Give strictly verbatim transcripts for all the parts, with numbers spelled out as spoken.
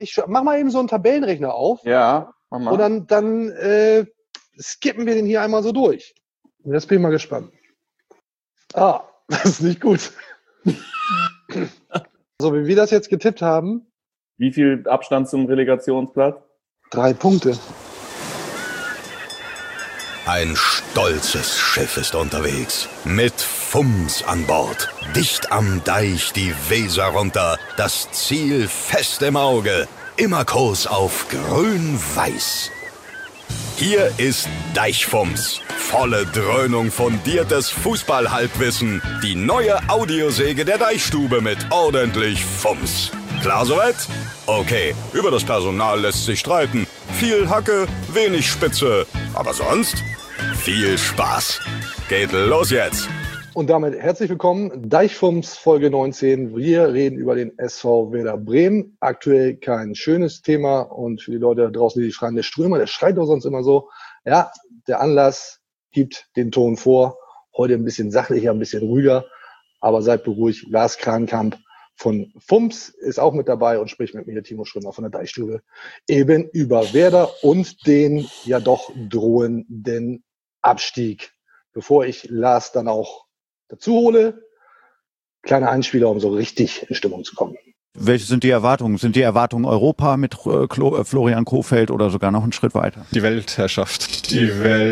Ich mach mal eben so einen Tabellenrechner auf. Ja, mach mal. Und dann, dann äh, skippen wir den hier einmal so durch. Und jetzt bin ich mal gespannt. Ah, das ist nicht gut. So, wie wir das jetzt getippt haben. Wie viel Abstand zum Relegationsplatz? Drei Punkte. Ein stolzes Schiff ist unterwegs. Mit Fums an Bord. Dicht am Deich die Weser runter. Das Ziel fest im Auge. Immer Kurs auf grün-weiß. Hier ist Deichfums. Volle Dröhnung fundiertes Fußballhalbwissen. Die neue Audiosäge der Deichstube mit ordentlich Fums. Klar soweit? Okay, über das Personal lässt sich streiten. Viel Hacke, wenig Spitze. Aber sonst viel Spaß. Geht los jetzt. Und damit herzlich willkommen, Deichfums Folge neunzehn. Wir reden über den S V Werder Bremen. Aktuell kein schönes Thema und für die Leute da draußen, die sich fragen, der Strömer, der schreit doch sonst immer so. Ja, der Anlass gibt den Ton vor. Heute ein bisschen sachlicher, ein bisschen ruhiger, aber seid beruhigt. Lars Krankamp von Fums ist auch mit dabei und spricht mit mir, Timo Schrömer von der Deichstube, eben über Werder und den ja doch drohenden Abstieg. Bevor ich Lars dann auch dazu hole, kleiner Einspieler, um so richtig in Stimmung zu kommen. Welche sind die Erwartungen? Sind die Erwartungen Europa mit äh, Klo- Florian Kohfeldt oder sogar noch einen Schritt weiter? Die Weltherrschaft. Die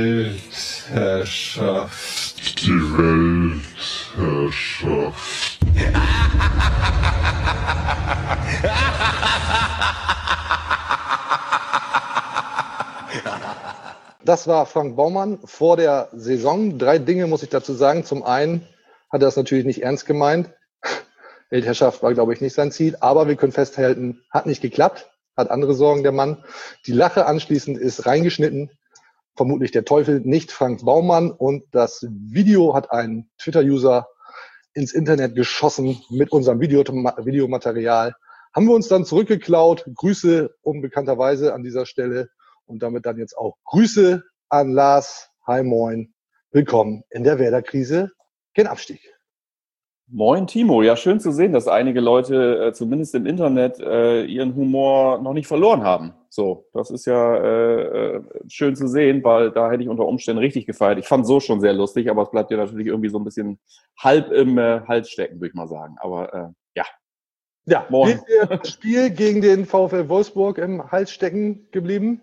Weltherrschaft. Die Weltherrschaft. Das war Frank Baumann vor der Saison. Drei Dinge muss ich dazu sagen. Zum einen hat er das natürlich nicht ernst gemeint. Weltherrschaft war, glaube ich, nicht sein Ziel. Aber wir können festhalten, hat nicht geklappt. Hat andere Sorgen, der Mann. Die Lache anschließend ist reingeschnitten. Vermutlich der Teufel, nicht Frank Baumann. Und das Video hat ein Twitter-User ins Internet geschossen mit unserem Video- Videomaterial. Haben wir uns dann zurückgeklaut. Grüße unbekannterweise an dieser Stelle. Und damit dann jetzt auch Grüße an Lars. Hi, moin. Willkommen in der Werder-Krise. Kein Abstieg. Moin Timo, ja schön zu sehen, dass einige Leute äh, zumindest im Internet äh, ihren Humor noch nicht verloren haben. So, das ist ja äh, schön zu sehen, weil da hätte ich unter Umständen richtig gefeiert. Ich fand so schon sehr lustig, aber es bleibt ja natürlich irgendwie so ein bisschen halb im äh, Hals stecken, würde ich mal sagen. Aber äh, ja. Ja, Moin. ist dir das Spiel gegen den VfL Wolfsburg im Hals stecken geblieben?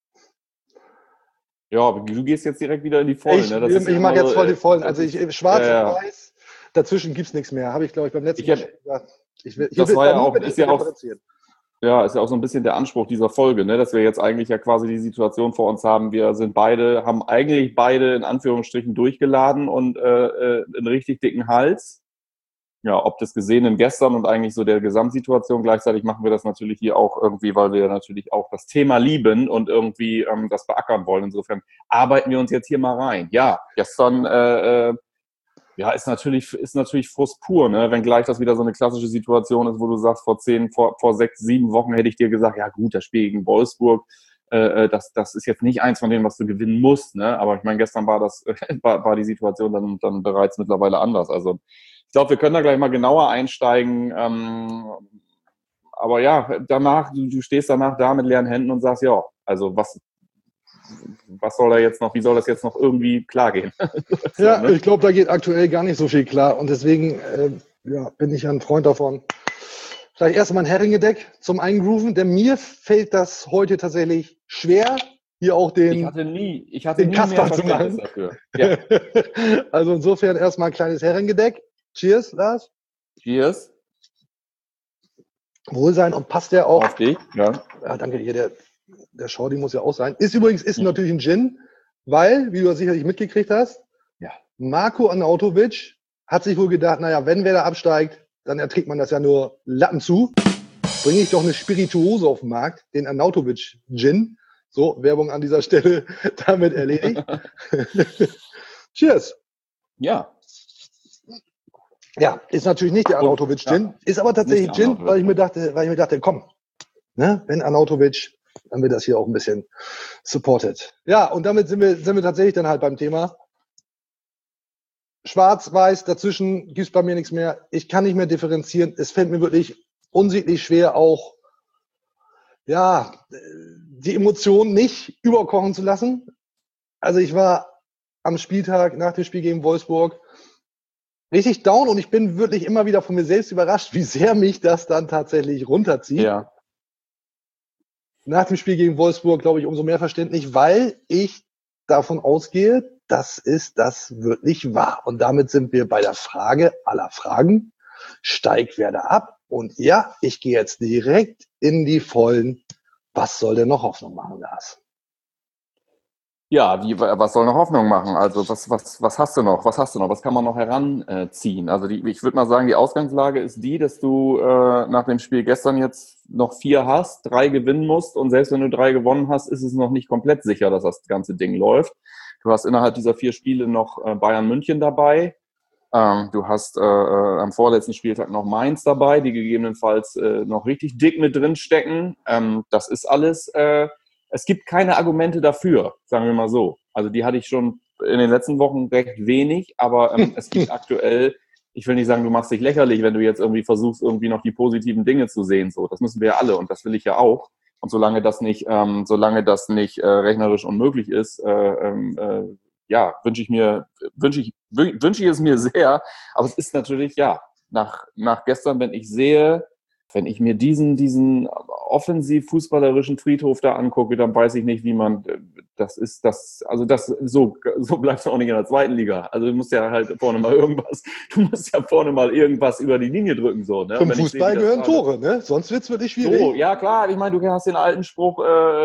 Ja, du gehst jetzt direkt wieder in die Vollen. Ich, ne? Das ich, ist ich immer mag jetzt so, voll die äh, Vollen. Also ich schwarz ja, ja. und weiß. Dazwischen gibt's nichts mehr. Habe ich, glaube ich, beim letzten Ich Mal hab- schon gesagt. Ich will, Das hier war will- ja auch- will ich ist ja auch- differenzieren. Ja, ist ja auch so ein bisschen der Anspruch dieser Folge, ne? Dass wir jetzt eigentlich ja quasi die Situation vor uns haben. Wir sind beide, haben eigentlich beide in Anführungsstrichen durchgeladen und äh, äh, einen richtig dicken Hals. Ja, ob des Gesehenen gestern und eigentlich so der Gesamtsituation. Gleichzeitig machen wir das natürlich hier auch irgendwie, weil wir natürlich auch das Thema lieben und irgendwie ähm, das beackern wollen. Insofern arbeiten wir uns jetzt hier mal rein. Ja, gestern äh, äh, ja, ist natürlich, ist natürlich Frust pur, ne? Wenn gleich das wieder so eine klassische Situation ist, wo du sagst, vor zehn, vor, vor sechs, sieben Wochen hätte ich dir gesagt, ja gut, das Spiel gegen Wolfsburg, äh, das, das ist jetzt nicht eins von denen, was du gewinnen musst, ne? Aber ich meine, gestern war das, war, war die Situation dann, dann bereits mittlerweile anders. Also ich glaube, wir können da gleich mal genauer einsteigen. Ähm, aber ja, danach, du, du stehst danach da mit leeren Händen und sagst, ja, also was, was soll da jetzt noch, wie soll das jetzt noch irgendwie klar gehen? So, Ja, ne? ich glaube, da geht aktuell gar nicht so viel klar. Und deswegen äh, ja, bin ich ja ein Freund davon. Vielleicht erstmal ein Heringedeck zum Eingrooven, denn mir fällt das heute tatsächlich schwer, hier auch Ich den, hatte nie, ich hatte den nie mehr Kasper zu Verständnis machen. dafür. Ja. Also insofern erstmal ein kleines Heringedeck. Cheers, Lars. Cheers. Wohlsein und passt der auch. Auf dich. Ja. Ja, danke, hier der, der Shorty muss ja auch sein. Ist übrigens, ist natürlich ein Gin, weil, wie du sicherlich mitgekriegt hast, Ja. Marko Arnautovic hat sich wohl gedacht, naja, wenn wer da absteigt, dann erträgt man das ja nur Lappen zu. Bringe ich doch eine Spirituose auf den Markt, den Arnautovic Gin. So, Werbung an dieser Stelle damit erledigt. Cheers. Ja. Ja, ist natürlich nicht der Arnautovic Gin, Ja. ist aber tatsächlich Nicht der Gin, Arnautovic. weil ich mir dachte, weil ich mir dachte, komm, ne, wenn Arnautovic, dann wird das hier auch ein bisschen supported. Ja, und damit sind wir, sind wir tatsächlich dann halt beim Thema. Schwarz, weiß, dazwischen gibt's bei mir nichts mehr. Ich kann nicht mehr differenzieren. Es fällt mir wirklich unsäglich schwer, auch ja, die Emotionen nicht überkochen zu lassen. Also ich war am Spieltag nach dem Spiel gegen Wolfsburg richtig down und ich bin wirklich immer wieder von mir selbst überrascht, wie sehr mich das dann tatsächlich runterzieht. Ja. Nach dem Spiel gegen Wolfsburg, glaube ich, umso mehr verständlich, weil ich davon ausgehe, dass es das wirklich war. Und damit sind wir bei der Frage aller Fragen. Steigt wer da ab? Und ja, ich gehe jetzt direkt in die Vollen. Was soll denn noch Hoffnung machen, Lars? Ja, wie, was soll noch Hoffnung machen? Also was, was, was hast du noch? Was hast du noch? Was kann man noch heranziehen? Also die, ich würde mal sagen, die Ausgangslage ist die, dass du äh, nach dem Spiel gestern jetzt noch vier hast, drei gewinnen musst und selbst wenn du drei gewonnen hast, ist es noch nicht komplett sicher, dass das ganze Ding läuft. Du hast innerhalb dieser vier Spiele noch äh, Bayern München dabei. Ähm, du hast äh, äh, am vorletzten Spieltag noch Mainz dabei, die gegebenenfalls äh, noch richtig dick mit drin stecken. Ähm, das ist alles... Äh, Es gibt keine Argumente dafür, sagen wir mal so. Also die hatte ich schon in den letzten Wochen recht wenig, aber ähm, es gibt aktuell, ich will nicht sagen, du machst dich lächerlich, wenn du jetzt irgendwie versuchst, irgendwie noch die positiven Dinge zu sehen. So, das müssen wir ja alle und das will ich ja auch. Und solange das nicht, ähm, solange das nicht äh, rechnerisch unmöglich ist, äh, äh, ja, wünsche ich mir, wünsche ich, wünsche ich es mir sehr. Aber es ist natürlich, ja, nach nach gestern, wenn ich sehe, wenn ich mir diesen, diesen offensiv-fußballerischen Friedhof da angucke, dann weiß ich nicht, wie man, das ist, das, also das, so, so bleibst du auch nicht in der zweiten Liga. Also du musst ja halt vorne mal irgendwas, du musst ja vorne mal irgendwas über die Linie drücken, so, ne? Zum Fußball sehe, gehören Tore, ne? Sonst wird's wirklich schwierig. So, ja klar, ich meine, du hast den alten Spruch,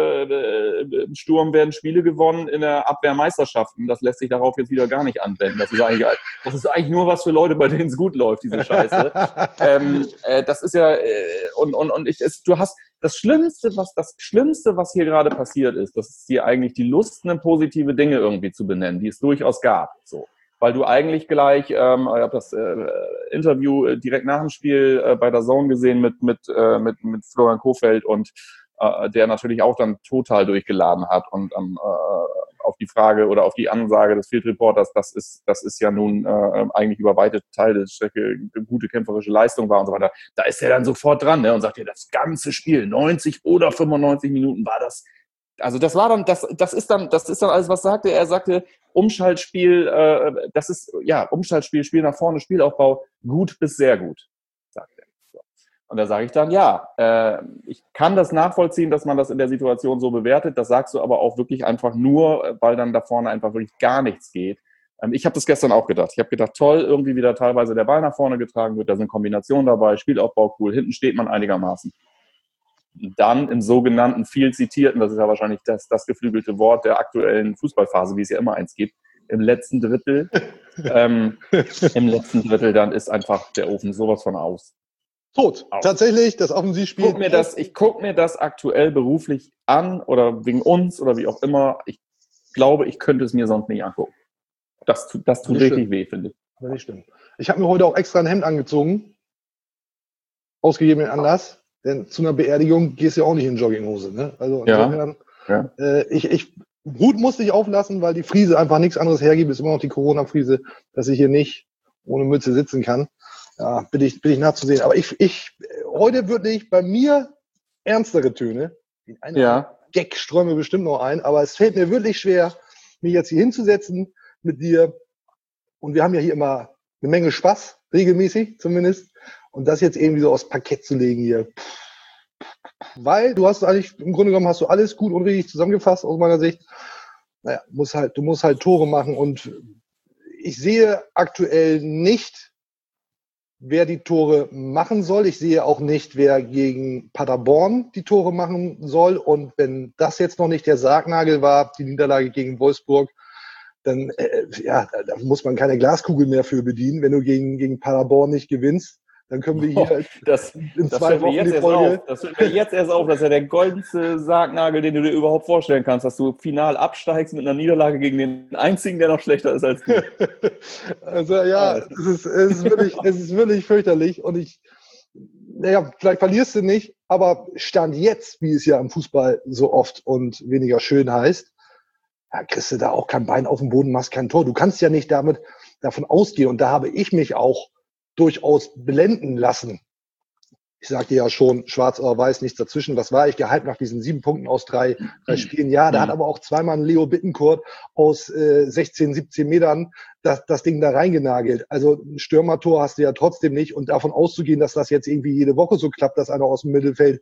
äh, im Sturm werden Spiele gewonnen, in der Abwehr Meisterschaften. Das lässt sich darauf jetzt wieder gar nicht anwenden. Das ist eigentlich, das ist eigentlich nur was für Leute, bei denen es gut läuft, diese Scheiße. ähm, äh, das ist ja, äh, und, und, und ich, es, du hast, das Schlimmste, was, das Schlimmste, was hier gerade passiert ist, das ist hier eigentlich die Lust, eine positive Dinge irgendwie zu benennen, die es durchaus gab, so. Weil du eigentlich gleich, ähm, ich habe das äh, Interview äh, direkt nach dem Spiel äh, bei der Zone gesehen mit, mit, äh, mit, mit Florian Kohfeldt und äh, der natürlich auch dann total durchgeladen hat und ähm, äh, auf die Frage oder auf die Ansage des Field Reporters, das ist, das ist ja nun äh, eigentlich über weite Teile der Strecke eine gute kämpferische Leistung war und so weiter. Da ist er dann sofort dran, ne, und sagt ja, das ganze Spiel, neunzig oder fünfundneunzig Minuten war das. Also das war dann, das, das ist dann, das ist dann alles, was sagte er. Er sagte, Umschaltspiel, äh, das ist, ja, Umschaltspiel, Spiel nach vorne, Spielaufbau, gut bis sehr gut, sagt er. So. Und da sage ich dann, ja, äh, ich kann das nachvollziehen, dass man das in der Situation so bewertet. Das sagst du aber auch wirklich einfach nur, weil dann da vorne einfach wirklich gar nichts geht. Ähm, ich habe das gestern auch gedacht. Ich habe gedacht, toll, irgendwie wieder teilweise der Ball nach vorne getragen wird, da sind Kombinationen dabei, Spielaufbau cool, hinten steht man einigermaßen. Dann im sogenannten viel zitierten, das ist ja wahrscheinlich das, das geflügelte Wort der aktuellen Fußballphase, wie es ja immer eins gibt, im letzten Drittel, ähm, im letzten Drittel, dann ist einfach der Ofen sowas von aus. Tot. Aus. Tatsächlich, das Offensivspiel. Guck mir das, ich gucke mir das aktuell beruflich an oder wegen uns oder wie auch immer. Ich glaube, ich könnte es mir sonst nicht angucken. Das, das tut richtig stimmt. weh, finde ich. Das nicht stimmt. Ich habe mir heute auch extra ein Hemd angezogen. Ausgegebenen Anlass. Denn zu einer Beerdigung gehst du ja auch nicht in Jogginghose, ne? Also insofern, ja. Ja. Äh, ich, ich, Hut musste ich auflassen, weil die Friese einfach nichts anderes hergibt, ist immer noch die Corona-Friese, dass ich hier nicht ohne Mütze sitzen kann. Ja, bin ich, bin ich nachzusehen. Aber ich, ich, heute wirklich bei mir ernstere Töne. Eine ja. Gag ströme bestimmt noch ein, aber es fällt mir wirklich schwer, mich jetzt hier hinzusetzen mit dir. Und wir haben ja hier immer eine Menge Spaß, regelmäßig zumindest. Und das jetzt irgendwie so aufs Parkett zu legen hier. Weil du hast eigentlich, im Grunde genommen hast du alles gut und richtig zusammengefasst aus meiner Sicht. Naja, musst halt, du musst halt Tore machen und ich sehe aktuell nicht, wer die Tore machen soll. Ich sehe auch nicht, wer gegen Paderborn die Tore machen soll. Und wenn das jetzt noch nicht der Sargnagel war, die Niederlage gegen Wolfsburg, dann äh, ja, da muss man keine Glaskugel mehr für bedienen, wenn du gegen, gegen Paderborn nicht gewinnst. Dann können wir hier oh, das, in das zwei Wochen die Folge... Das fällt mir jetzt erst auf, dass ja der goldenste Sargnagel, den du dir überhaupt vorstellen kannst, dass du final absteigst mit einer Niederlage gegen den einzigen, der noch schlechter ist als du. Also ja, es ist, es, ist wirklich, es ist wirklich fürchterlich und ich, naja, vielleicht verlierst du nicht, aber Stand jetzt, wie es ja im Fußball so oft und weniger schön heißt, ja, kriegst du da auch kein Bein auf den Boden, machst kein Tor. Du kannst ja nicht damit davon ausgehen und da habe ich mich auch durchaus blenden lassen. ich sagte ja schon, schwarz oder weiß, nichts dazwischen. Was war ich gehypt nach diesen sieben Punkten aus drei, drei Spielen? Ja, da hat aber auch zweimal ein Leo Bittencourt aus äh, sechzehn, siebzehn Metern das, das Ding da reingenagelt. Also ein Stürmertor hast du ja trotzdem nicht. Und davon auszugehen, dass das jetzt irgendwie jede Woche so klappt, dass einer aus dem Mittelfeld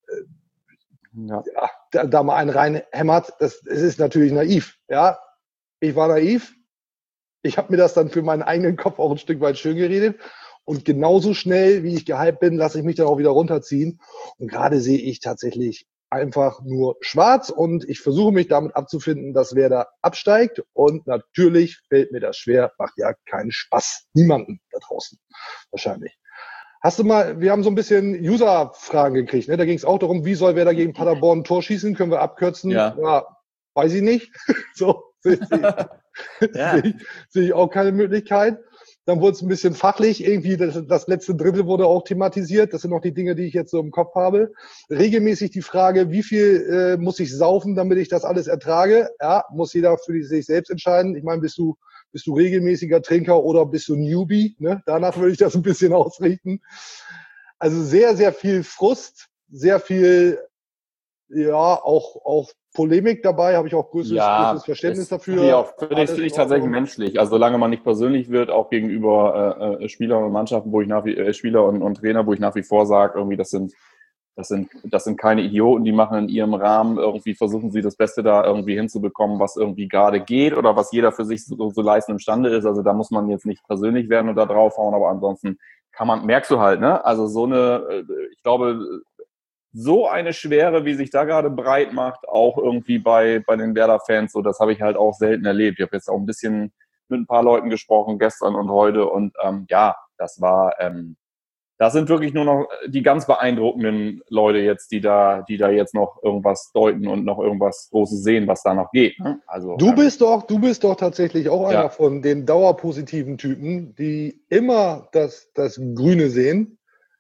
äh, ja. Ja, da, da mal einen reinhämmert, das, das ist natürlich naiv. Ja, ich war naiv. Ich habe mir das dann für meinen eigenen Kopf auch ein Stück weit schön geredet. Und genauso schnell, wie ich gehypt bin, lasse ich mich dann auch wieder runterziehen. Und gerade sehe ich tatsächlich einfach nur schwarz. Und ich versuche mich damit abzufinden, dass wer da absteigt. Und natürlich fällt mir das schwer. Macht ja keinen Spaß. Niemanden da draußen. Wahrscheinlich. Hast du mal, wir haben so ein bisschen User-Fragen gekriegt. Ne? Da ging es auch darum, wie soll wer da gegen Paderborn ein Tor schießen? Können wir abkürzen? Ja. Ja, weiß ich nicht. So, sehe ich, Ja. sehe ich, sehe ich auch keine Möglichkeit. Dann wurde es ein bisschen fachlich, irgendwie das, das letzte Drittel wurde auch thematisiert. Das sind noch die Dinge, die ich jetzt so im Kopf habe. Regelmäßig die Frage, wie viel äh, muss ich saufen, damit ich das alles ertrage? Ja, muss jeder für sich selbst entscheiden. Ich meine, bist du, bist du regelmäßiger Trinker oder bist du Newbie? Ne? Danach würde ich das ein bisschen ausrichten. Also sehr, sehr viel Frust, sehr viel, ja, auch, auch Polemik dabei, habe ich auch größeres, Ja, größeres Verständnis das dafür. Finde ich, auch, finde ich, Alles finde ich in tatsächlich Ordnung. menschlich. Also solange man nicht persönlich wird, auch gegenüber äh, Spielern und Mannschaften, wo ich nach wie äh, Spieler und, und Trainer, wo ich nach wie vor sage, irgendwie das sind das sind das sind keine Idioten, die machen in ihrem Rahmen irgendwie, versuchen sie das Beste da irgendwie hinzubekommen, was irgendwie gerade geht oder was jeder für sich so, so leisten imstande ist. Also da muss man jetzt nicht persönlich werden und da draufhauen, aber ansonsten kann man, merkst du halt, ne? Also so eine, äh, ich glaube, so eine Schwere, wie sich da gerade breit macht, auch irgendwie bei, bei den Werder-Fans, so das habe ich halt auch selten erlebt. Ich habe jetzt auch ein bisschen mit ein paar Leuten gesprochen, gestern und heute, und ähm, ja, das war, ähm, das sind wirklich nur noch die ganz beeindruckenden Leute jetzt, die da, die da jetzt noch irgendwas deuten und noch irgendwas Großes sehen, was da noch geht. Ne? Also, Du ähm, bist doch, du bist doch tatsächlich auch einer Ja. von den dauerpositiven Typen, die immer das, das Grüne sehen.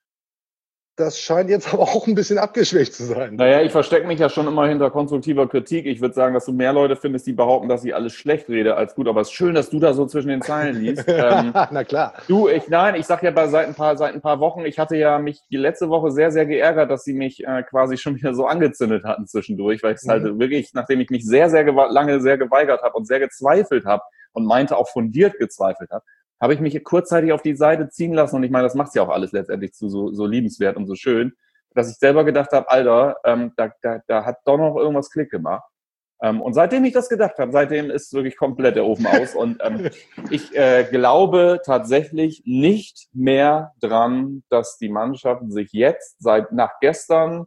Das scheint jetzt aber auch ein bisschen abgeschwächt zu sein. Naja, ich verstecke mich ja schon immer hinter konstruktiver Kritik. Ich würde sagen, dass du mehr Leute findest, die behaupten, dass ich alles schlecht rede als gut. Aber es ist schön, dass du da so zwischen den Zeilen liest. ähm, Na klar. du, ich, nein, ich sag ja bei, seit, ein paar, seit ein paar Wochen, ich hatte ja mich die letzte Woche sehr, sehr geärgert, dass sie mich äh, quasi schon wieder so angezündet hatten zwischendurch, weil ich es Mhm. halt wirklich, nachdem ich mich sehr, sehr gewa- lange sehr geweigert habe und sehr gezweifelt habe und meinte auch fundiert gezweifelt habe, habe ich mich kurzzeitig auf die Seite ziehen lassen. Und ich meine, das macht ja auch alles letztendlich zu so, so liebenswert und so schön, dass ich selber gedacht habe, Alter, ähm, da, da, da hat doch noch irgendwas Klick gemacht. Ähm, und seitdem ich das gedacht habe, seitdem ist wirklich komplett der Ofen aus. Und ähm, ich äh, glaube tatsächlich nicht mehr dran, dass die Mannschaft sich jetzt, seit nach gestern,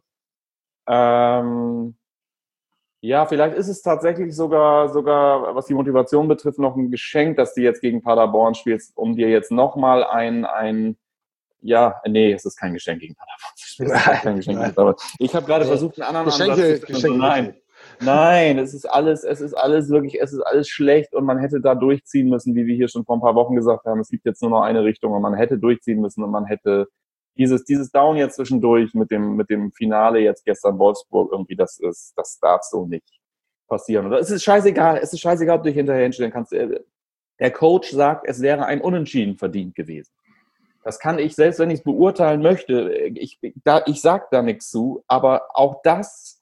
ähm, ja, vielleicht ist es tatsächlich sogar, sogar, was die Motivation betrifft, noch ein Geschenk, dass du jetzt gegen Paderborn spielst, um dir jetzt nochmal ein, ein Ja, nee, es ist kein Geschenk gegen Paderborn. Es ist kein Geschenk gegen Paderborn. Ich habe gerade Nee. versucht, einen anderen Geschenke, Ansatz zu finden. Geschenke So, nein, nein, es ist alles, es ist alles wirklich, es ist alles schlecht und man hätte da durchziehen müssen, wie wir hier schon vor ein paar Wochen gesagt haben. Es gibt jetzt nur noch eine Richtung und man hätte durchziehen müssen und man hätte dieses, dieses Down jetzt zwischendurch mit dem, mit dem Finale jetzt gestern Wolfsburg irgendwie, das ist, das darf so nicht passieren. Oder es ist scheißegal, es ist scheißegal, ob du dich hinterher hinstellen kannst. Der Coach sagt, es wäre ein Unentschieden verdient gewesen. Das kann ich, selbst wenn ich es beurteilen möchte, ich, da, ich sage da nichts zu, aber auch das,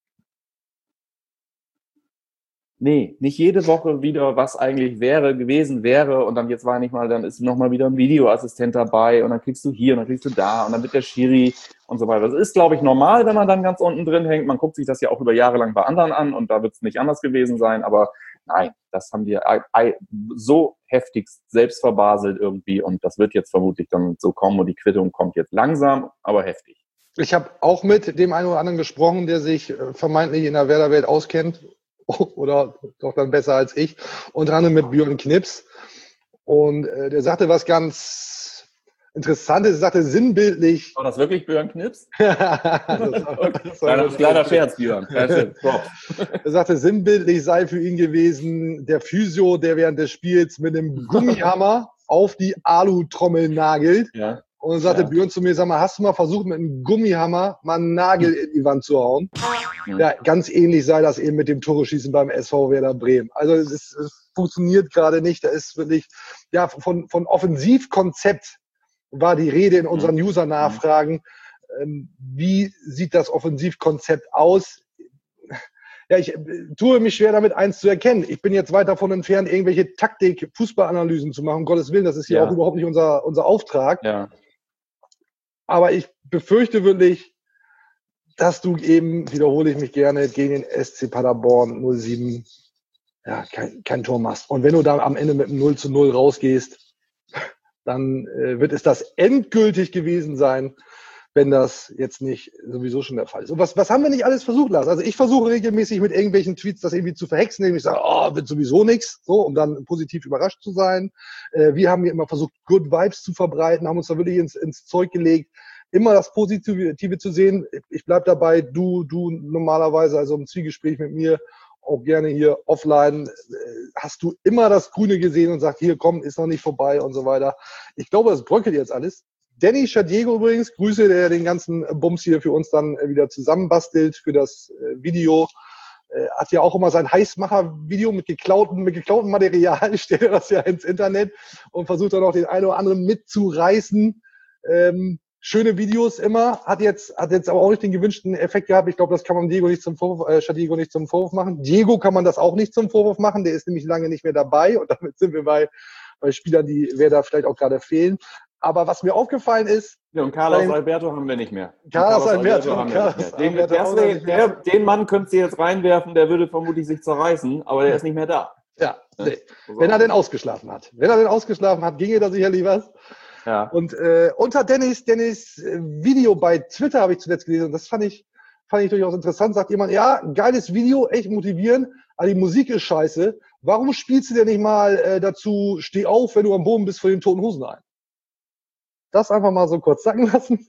nee, nicht jede Woche wieder, was eigentlich wäre, gewesen wäre, und dann jetzt war nicht mal, dann ist nochmal wieder ein Videoassistent dabei und dann kriegst du hier und dann kriegst du da und dann wird der Schiri und so weiter. Das ist, glaube ich, normal, wenn man dann ganz unten drin hängt. Man guckt sich das ja auch über Jahre lang bei anderen an und da wird es nicht anders gewesen sein, aber nein, das haben wir so heftigst selbst verbaselt irgendwie und das wird jetzt vermutlich dann so kommen und die Quittung kommt jetzt langsam, aber heftig. Ich habe auch mit dem einen oder anderen gesprochen, der sich vermeintlich in der Werder-Welt auskennt oder doch dann besser als ich, unter anderem mit Björn Knips, und äh, der sagte was ganz Interessantes, er sagte sinnbildlich. War das wirklich Björn Knips? das war, das war Kleiner, kleiner Scherz, Björn. Er sagte, sinnbildlich sei für ihn gewesen der Physio, der während des Spiels mit einem Gummihammer auf die Alu-Trommel nagelt. Ja. Und dann sagte Ja. Björn zu mir, sag mal, hast du mal versucht, mit einem Gummihammer mal einen Nagel in die Wand zu hauen? Mhm. Ja, ganz ähnlich sei das eben mit dem Tore-Schießen beim S V Werder Bremen. Also es, ist, es funktioniert gerade nicht. Da ist wirklich, ja, von, von Offensivkonzept war die Rede in unseren User-Nachfragen. Ähm, wie sieht das Offensivkonzept aus? Ja, ich äh, tue mich schwer damit, eins zu erkennen. Ich bin jetzt weit davon entfernt, irgendwelche Taktik-Fußballanalysen zu machen. Um Gottes Willen, das ist hier Ja. auch überhaupt nicht unser, unser Auftrag. Ja. Aber ich befürchte wirklich, dass du eben, wiederhole ich mich gerne, gegen den S C Paderborn null sieben ja, kein, kein Tor machst. Und wenn du dann am Ende mit einem null zu null rausgehst, dann äh, wird es das endgültig gewesen sein, wenn das jetzt nicht sowieso schon der Fall ist. Und was, was haben wir nicht alles versucht, Lars? Also ich versuche regelmäßig mit irgendwelchen Tweets das irgendwie zu verhexen, indem ich sage, oh, wird sowieso nichts, so, um dann positiv überrascht zu sein. Äh, wir haben hier immer versucht, Good Vibes zu verbreiten, haben uns da wirklich ins, ins Zeug gelegt, immer das Positive zu sehen. Ich bleib dabei, du, du normalerweise, also im Zwiegespräch mit mir, auch gerne hier offline, hast du immer das Grüne gesehen und sagt, hier komm, ist noch nicht vorbei und so weiter. Ich glaube, das bröckelt jetzt alles. Danny Schadiego übrigens, Grüße, der den ganzen Bums hier für uns dann wieder zusammenbastelt für das Video. Hat ja auch immer sein Heißmacher-Video mit geklauten, mit geklautem Material, stellt er das ja ins Internet und versucht dann auch den einen oder anderen mitzureißen. Ähm, schöne Videos immer, hat jetzt, hat jetzt aber auch nicht den gewünschten Effekt gehabt. Ich glaube, das kann man Diego nicht zum Vorwurf, äh, Schadiego nicht zum Vorwurf machen. Diego kann man das auch nicht zum Vorwurf machen, der ist nämlich lange nicht mehr dabei und damit sind wir bei, bei Spielern, die wer da vielleicht auch gerade fehlen. Aber was mir aufgefallen ist... Ja, und Carlos beim, Alberto haben wir nicht mehr. Carlos, Carlos Alberto, Alberto haben Carlos wir nicht mehr. Den, Alberto der, nicht mehr. der, den Mann könntest du jetzt reinwerfen, der würde vermutlich sich zerreißen, aber der ist nicht mehr da. Ja, nee. Wenn er denn ausgeschlafen hat. Wenn er denn ausgeschlafen hat, ginge da sicherlich was. Ja. Und äh, unter Dennis, Dennis Video bei Twitter habe ich zuletzt gelesen, und das fand ich, fand ich durchaus interessant, sagt jemand, ja, geiles Video, echt motivierend, aber die Musik ist scheiße. Warum spielst du denn nicht mal äh, dazu, steh auf, wenn du am Boden bist, vor den Toten Hosen ein? Das einfach mal so kurz sacken lassen.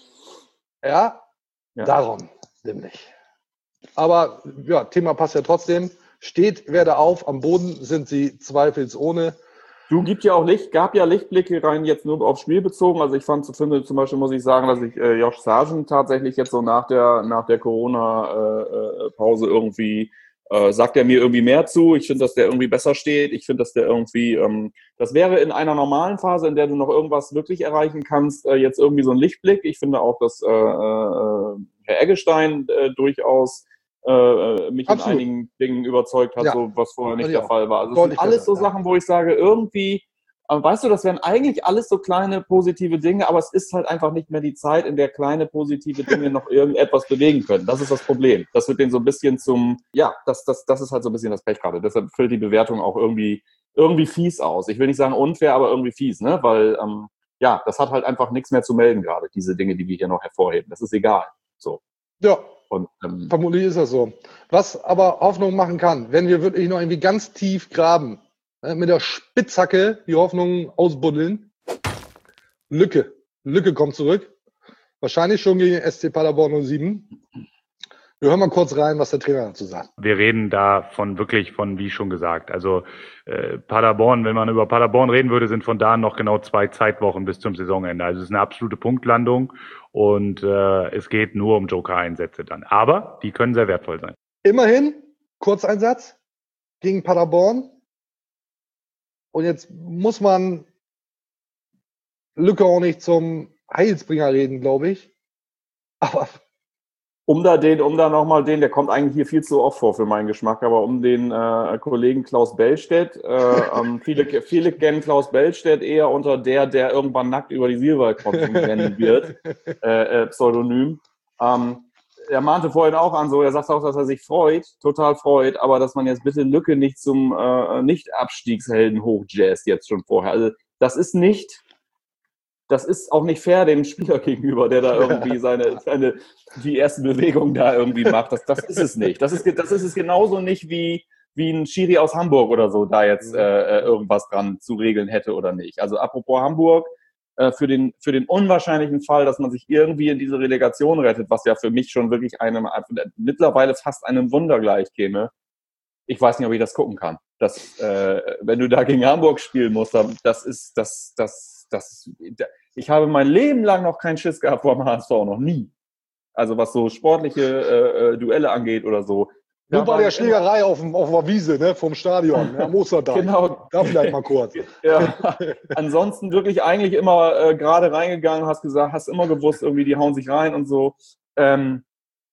Ja, ja. Darum nämlich. Aber ja, Thema passt ja trotzdem. Steht, werde auf, am Boden sind sie zweifelsohne. Du, gibt ja auch Licht, gab ja Lichtblicke rein jetzt nur aufs Spiel bezogen. Also ich fand, finde zum Beispiel, muss ich sagen, dass ich äh, Josh Sargent tatsächlich jetzt so nach der, nach der Corona-Pause äh, irgendwie, äh, sagt er mir irgendwie mehr zu. Ich finde, dass der irgendwie besser steht. Ich finde, dass der irgendwie, ähm, das wäre in einer normalen Phase, in der du noch irgendwas wirklich erreichen kannst, äh, jetzt irgendwie so ein Lichtblick. Ich finde auch, dass äh, äh, Herr Eggestein äh, durchaus Äh, mich Absolut. in einigen Dingen überzeugt hat, ja. so, was vorher nicht ja. der Fall war. Also das sind alles so Sachen, wo ich sage, irgendwie, aber weißt du, das wären eigentlich alles so kleine positive Dinge, aber es ist halt einfach nicht mehr die Zeit, in der kleine positive Dinge noch irgendetwas bewegen können. Das ist das Problem. Das wird denen so ein bisschen zum, ja, das, das, das ist halt so ein bisschen das Pech gerade. Deshalb fällt die Bewertung auch irgendwie, irgendwie fies aus. Ich will nicht sagen unfair, aber irgendwie fies, ne? Weil, ähm, ja, das hat halt einfach nichts mehr zu melden gerade, diese Dinge, die wir hier noch hervorheben. Das ist egal. So. Ja. Und, ähm, vermutlich ist das so. Was aber Hoffnung machen kann, wenn wir wirklich noch irgendwie ganz tief graben, ne, mit der Spitzhacke die Hoffnung ausbuddeln. Lücke. Lücke kommt zurück. Wahrscheinlich schon gegen S C Paderborn null sieben. Wir hören mal kurz rein, was der Trainer dazu sagt. Wir reden da von wirklich von, wie schon gesagt, also äh, Paderborn, wenn man über Paderborn reden würde, sind von da noch genau zwei Zeitwochen bis zum Saisonende. Also es ist eine absolute Punktlandung und äh, es geht nur um Joker-Einsätze dann. Aber die können sehr wertvoll sein. Immerhin, Kurzeinsatz gegen Paderborn. Und jetzt muss man Lücke auch nicht zum Heilsbringer reden, glaube ich. Aber Um da den, um da nochmal den, der kommt eigentlich hier viel zu oft vor für meinen Geschmack, aber um den äh, Kollegen Klaus Bellstedt, äh, ähm, viele, viele kennen Klaus Bellstedt eher unter der, der irgendwann nackt über die Silberkrossen rennen wird, äh, äh, Pseudonym. Ähm, er mahnte vorhin auch an, so, er sagt auch, dass er sich freut, total freut, aber dass man jetzt bitte Lücke nicht zum äh, Nicht-Abstiegshelden hochjazzt jetzt schon vorher. Also das ist nicht... Das ist auch nicht fair dem Spieler gegenüber, der da irgendwie seine, seine die ersten Bewegungen da irgendwie macht. Das, das ist es nicht. Das ist, das ist es genauso nicht wie, wie ein Schiri aus Hamburg oder so, da jetzt äh, irgendwas dran zu regeln hätte oder nicht. Also apropos Hamburg, äh, für den, für den unwahrscheinlichen Fall, dass man sich irgendwie in diese Relegation rettet, was ja für mich schon wirklich einem, mittlerweile fast einem Wunder gleich käme. Ich weiß nicht, ob ich das gucken kann. Das, äh, wenn du da gegen Hamburg spielen musst, das ist, das, das, das, ich habe mein Leben lang noch keinen Schiss gehabt vor dem H S V, noch nie. Also was so sportliche äh, Duelle angeht oder so, Nur bei war- der Schlägerei auf, dem, auf der Wiese, ne, vom Stadion, ne, am Ostertag. Genau. Da vielleicht mal kurz. Ja. Ansonsten wirklich eigentlich immer äh, gerade reingegangen, hast gesagt, hast immer gewusst, irgendwie die hauen sich rein und so. Ähm,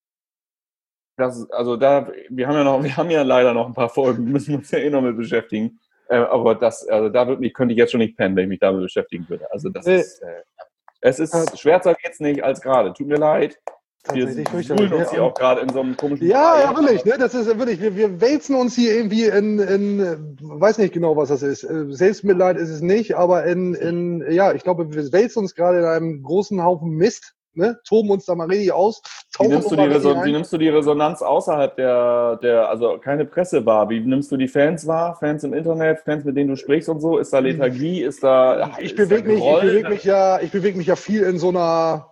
das, also da, wir haben ja noch, wir haben ja leider noch ein paar Folgen, müssen uns ja eh noch mit beschäftigen. Äh, aber das, also da wirklich könnte ich jetzt schon nicht pennen, wenn ich mich damit beschäftigen würde. Also das Nee. ist, äh, es ist schwärzer geht's nicht als gerade. Tut mir leid. Wir Tatsächlich fürchterlich, suhlen uns ne? hier auch gerade in so einem komischen Ja, Bereich. ja, wirklich, ne? Das ist ja wirklich, wir, wir wälzen uns hier irgendwie in, in, äh, weiß nicht genau, was das ist. Äh, Selbstmitleid ist es nicht, aber in, in, ja, ich glaube, wir wälzen uns gerade in einem großen Haufen Mist, ne? Toben uns da mal richtig aus. Wie tauchen nimmst, du mal die richtig Reson- wie ein. nimmst du die Resonanz außerhalb der, der, also keine Presse wahr? Wie nimmst du die Fans wahr? Fans im Internet, Fans, mit denen du sprichst und so? Ist da Lethargie? Ist da. Ich ist bewege da mich, ich Groll? bewege mich ja, ich bewege mich ja viel in so einer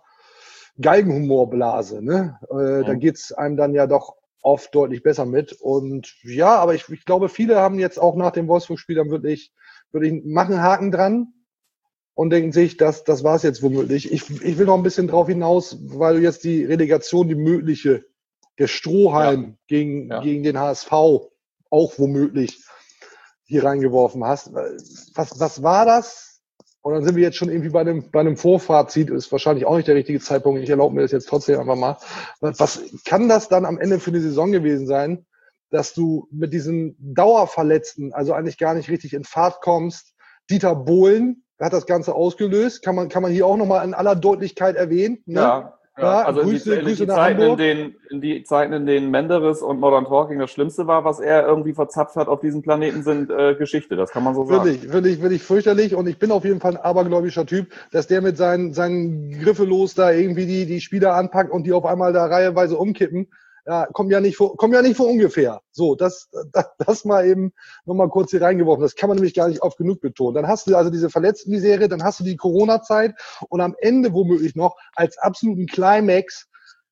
Galgenhumorblase, ne? Äh, Da Mhm. geht's einem dann ja doch oft deutlich besser mit. Und ja, aber ich, ich glaube, viele haben jetzt auch nach dem Wolfsburg-Spiel dann wirklich, wirklich machen einen Haken dran und denken sich, das, das war's jetzt womöglich. Ich, ich will noch ein bisschen drauf hinaus, weil du jetzt die Relegation, die mögliche, der Strohhalm gegen, Ja. gegen den H S V auch womöglich hier reingeworfen hast. Was, was war das? Und dann sind wir jetzt schon irgendwie bei einem, bei einem Vorfazit, ist wahrscheinlich auch nicht der richtige Zeitpunkt. Ich erlaube mir das jetzt trotzdem einfach mal. Was kann das dann am Ende für die Saison gewesen sein, dass du mit diesen Dauerverletzten, also eigentlich gar nicht richtig in Fahrt kommst? Dieter Bohlen hat das Ganze ausgelöst. Kann man, kann man hier auch nochmal in aller Deutlichkeit erwähnen. Ne? Ja, ja. Ja, also Grüße- in die, Grüße in, die nach Zeiten, in, Hamburg. denen, in die Zeiten, in denen Menderes und Modern Talking das Schlimmste war, was er irgendwie verzapft hat auf diesem Planeten, sind äh, Geschichte. Das kann man so sagen. Wirklich, wirklich, wirklich fürchterlich. Und ich bin auf jeden Fall ein abergläubischer Typ, dass der mit seinen, seinen Griffelos da irgendwie die, die Spieler anpackt und die auf einmal da reiheweise umkippen. Ja, kommt ja nicht vor, kommt ja nicht vor ungefähr. So, das, das, das mal eben nochmal kurz hier reingeworfen. Das kann man nämlich gar nicht oft genug betonen. Dann hast du also diese Verletzten-Misere, dann hast du die Corona-Zeit und am Ende womöglich noch als absoluten Climax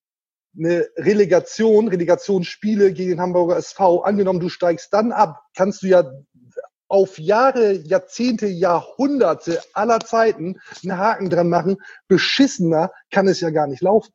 eine Relegation, Relegationsspiele gegen den Hamburger S V. Angenommen, du steigst dann ab, kannst du ja auf Jahre, Jahrzehnte, Jahrhunderte aller Zeiten einen Haken dran machen. Beschissener kann es ja gar nicht laufen.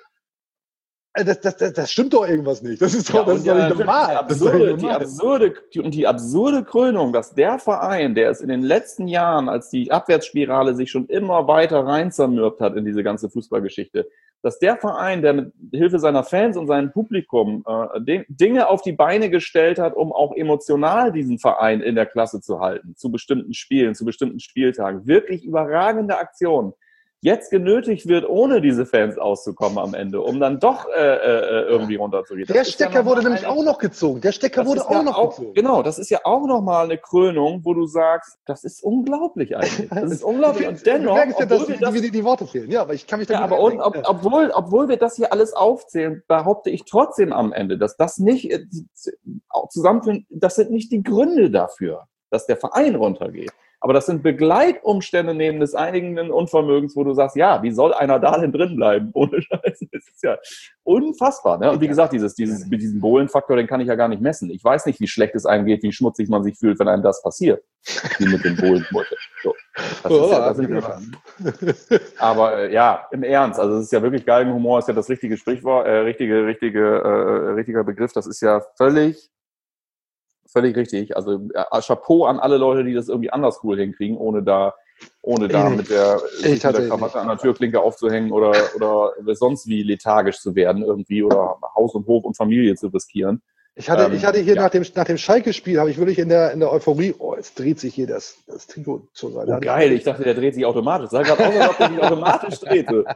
Das, das, das, das stimmt doch irgendwas nicht. Das ist doch, Ja, das und ist doch ja, nicht wirklich normal. Die Das ist doch absurde, nicht die, normal. absurde, die, und die absurde Krönung, dass der Verein, der es in den letzten Jahren, als die Abwärtsspirale sich schon immer weiter rein zermürbt hat in diese ganze Fußballgeschichte, dass der Verein, der mit Hilfe seiner Fans und seinem Publikum äh, de- Dinge auf die Beine gestellt hat, um auch emotional diesen Verein in der Klasse zu halten, zu bestimmten Spielen, zu bestimmten Spieltagen, wirklich überragende Aktionen, jetzt genötigt wird, ohne diese Fans auszukommen am Ende, um dann doch äh, äh, irgendwie runterzugehen. Der Das ist ja Stecker wurde nochmal nämlich eine- auch noch gezogen. Der Stecker das wurde ist auch ja noch auch, gezogen. Genau, das ist ja auch nochmal eine Krönung, wo du sagst, das ist unglaublich eigentlich. Das ist unglaublich. Und dennoch, du merkst ja, dass obwohl wir die, das, wie die, die Worte fehlen. Ja, aber ich kann mich da ja, gut aber und, reindenken. ob, obwohl, obwohl wir das hier alles aufzählen, behaupte ich trotzdem am Ende, dass das nicht äh, die- auch zusammenführen, das sind nicht die Gründe dafür, dass der Verein runtergeht. Aber das sind Begleitumstände neben des einigenden Unvermögens, wo du sagst, ja, wie soll einer da denn drin bleiben? Ohne Scheiß. Das ist ja unfassbar. Ne? Und wie gesagt, dieses, dieses, mit diesem Bohlenfaktor, den kann ich ja gar nicht messen. Ich weiß nicht, wie schlecht es einem geht, wie schmutzig man sich fühlt, wenn einem das passiert. Wie mit dem Bohlenmutte. So. Das ist ja, das sind ja, aber äh, ja, im Ernst, also es ist ja wirklich Galgenhumor, ist ja das richtige Sprichwort, äh, richtige, richtige, äh, richtiger Begriff. Das ist ja völlig Völlig richtig. Also äh, Chapeau an alle Leute, die das irgendwie anders cool hinkriegen, ohne da, ohne da Ich- mit der, ich mit der tatsächlich Krawatte an der Türklinke aufzuhängen oder, oder sonst wie lethargisch zu werden irgendwie oder Haus und Hof und Familie zu riskieren. Ich hatte, Ähm, ich hatte hier ja. nach dem, nach dem Schalke-Spiel, habe ich wirklich in der, in der Euphorie, oh, jetzt dreht sich hier das, das Trikot zur Seite. Oh, geil, ich dachte, der dreht sich automatisch. Sah gerade aus, als ob der sich automatisch drehte.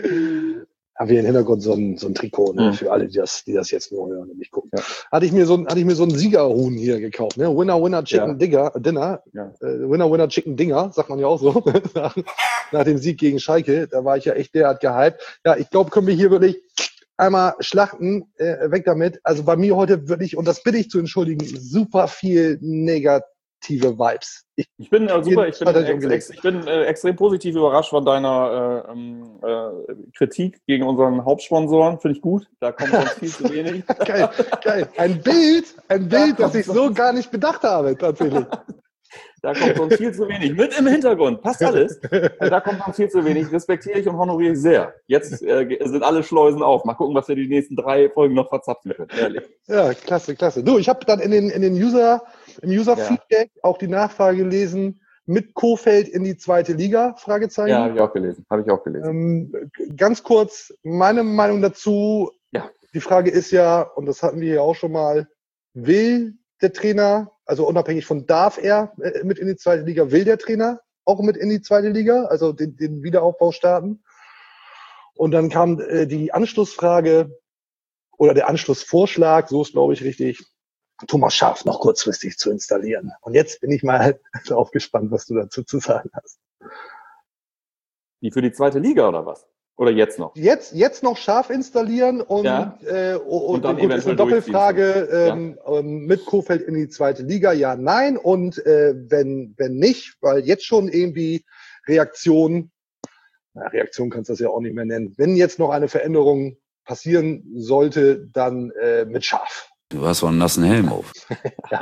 Haben wir im Hintergrund so ein, so ein Trikot, ne, Mhm. für alle, die das, die das jetzt nur hören und nicht gucken. Ja. Hatte ich mir so ein, hatte ich mir so ein Siegerhuhn hier gekauft, ne? Winner, Winner, Chicken Ja. Digger, Dinner. Ja. Äh, Winner, Winner, Chicken Dinger, sagt man ja auch so. nach, nach dem Sieg gegen Schalke, da war ich ja echt derart gehypt. Ja, ich glaube, können wir hier wirklich einmal schlachten, äh, weg damit. Also bei mir heute wirklich, und das bitte ich zu entschuldigen, super viel negative Vibes. Ich, Ich bin äh, super, ich bin, Hat er sich ex, umgelegt. ex, ich bin äh, extrem positiv überrascht von deiner äh, ähm, äh, Kritik gegen unseren Hauptsponsoren. Finde ich gut. Da kommt sonst viel zu wenig. geil, geil. Ein Bild, ein Bild, das ich so gar nicht bedacht habe, tatsächlich. Da kommt sonst viel zu wenig. Mit im Hintergrund, passt alles. Da kommt sonst viel zu wenig. Respektiere ich und honoriere ich sehr. Jetzt äh, sind alle Schleusen auf. Mal gucken, was wir die nächsten drei Folgen noch verzapfen können. Ehrlich. Ja, klasse, klasse. Du, ich habe dann in den, in den User, im User-Feedback ja. auch die Nachfrage gelesen, mit Kofeld in die zweite Liga, Fragezeichen. Ja, habe ich auch gelesen. Habe ich auch gelesen. Ähm, ganz kurz, meine Meinung dazu. Ja. Die Frage ist ja, und das hatten wir ja auch schon mal, will der Trainer, also unabhängig von darf er äh, mit in die zweite Liga, will der Trainer auch mit in die zweite Liga, also den, den Wiederaufbau starten? Und dann kam äh, die Anschlussfrage oder der Anschlussvorschlag, so ist glaube ich richtig, Thomas Schaaf noch kurzfristig zu installieren. Und jetzt bin ich mal drauf gespannt, was du dazu zu sagen hast. Die für die zweite Liga oder was? Oder jetzt noch? Jetzt, jetzt noch Schaaf installieren und, ja. äh, und, und dann gut, ist eine Doppelfrage ähm, ja. ähm, mit Kofeld in die zweite Liga, ja, nein. Und äh, wenn, wenn nicht, weil jetzt schon irgendwie Reaktion, na, Reaktion kannst du das ja auch nicht mehr nennen, wenn jetzt noch eine Veränderung passieren sollte, dann äh, mit Schaaf. Du hast so einen nassen Helm auf. ja.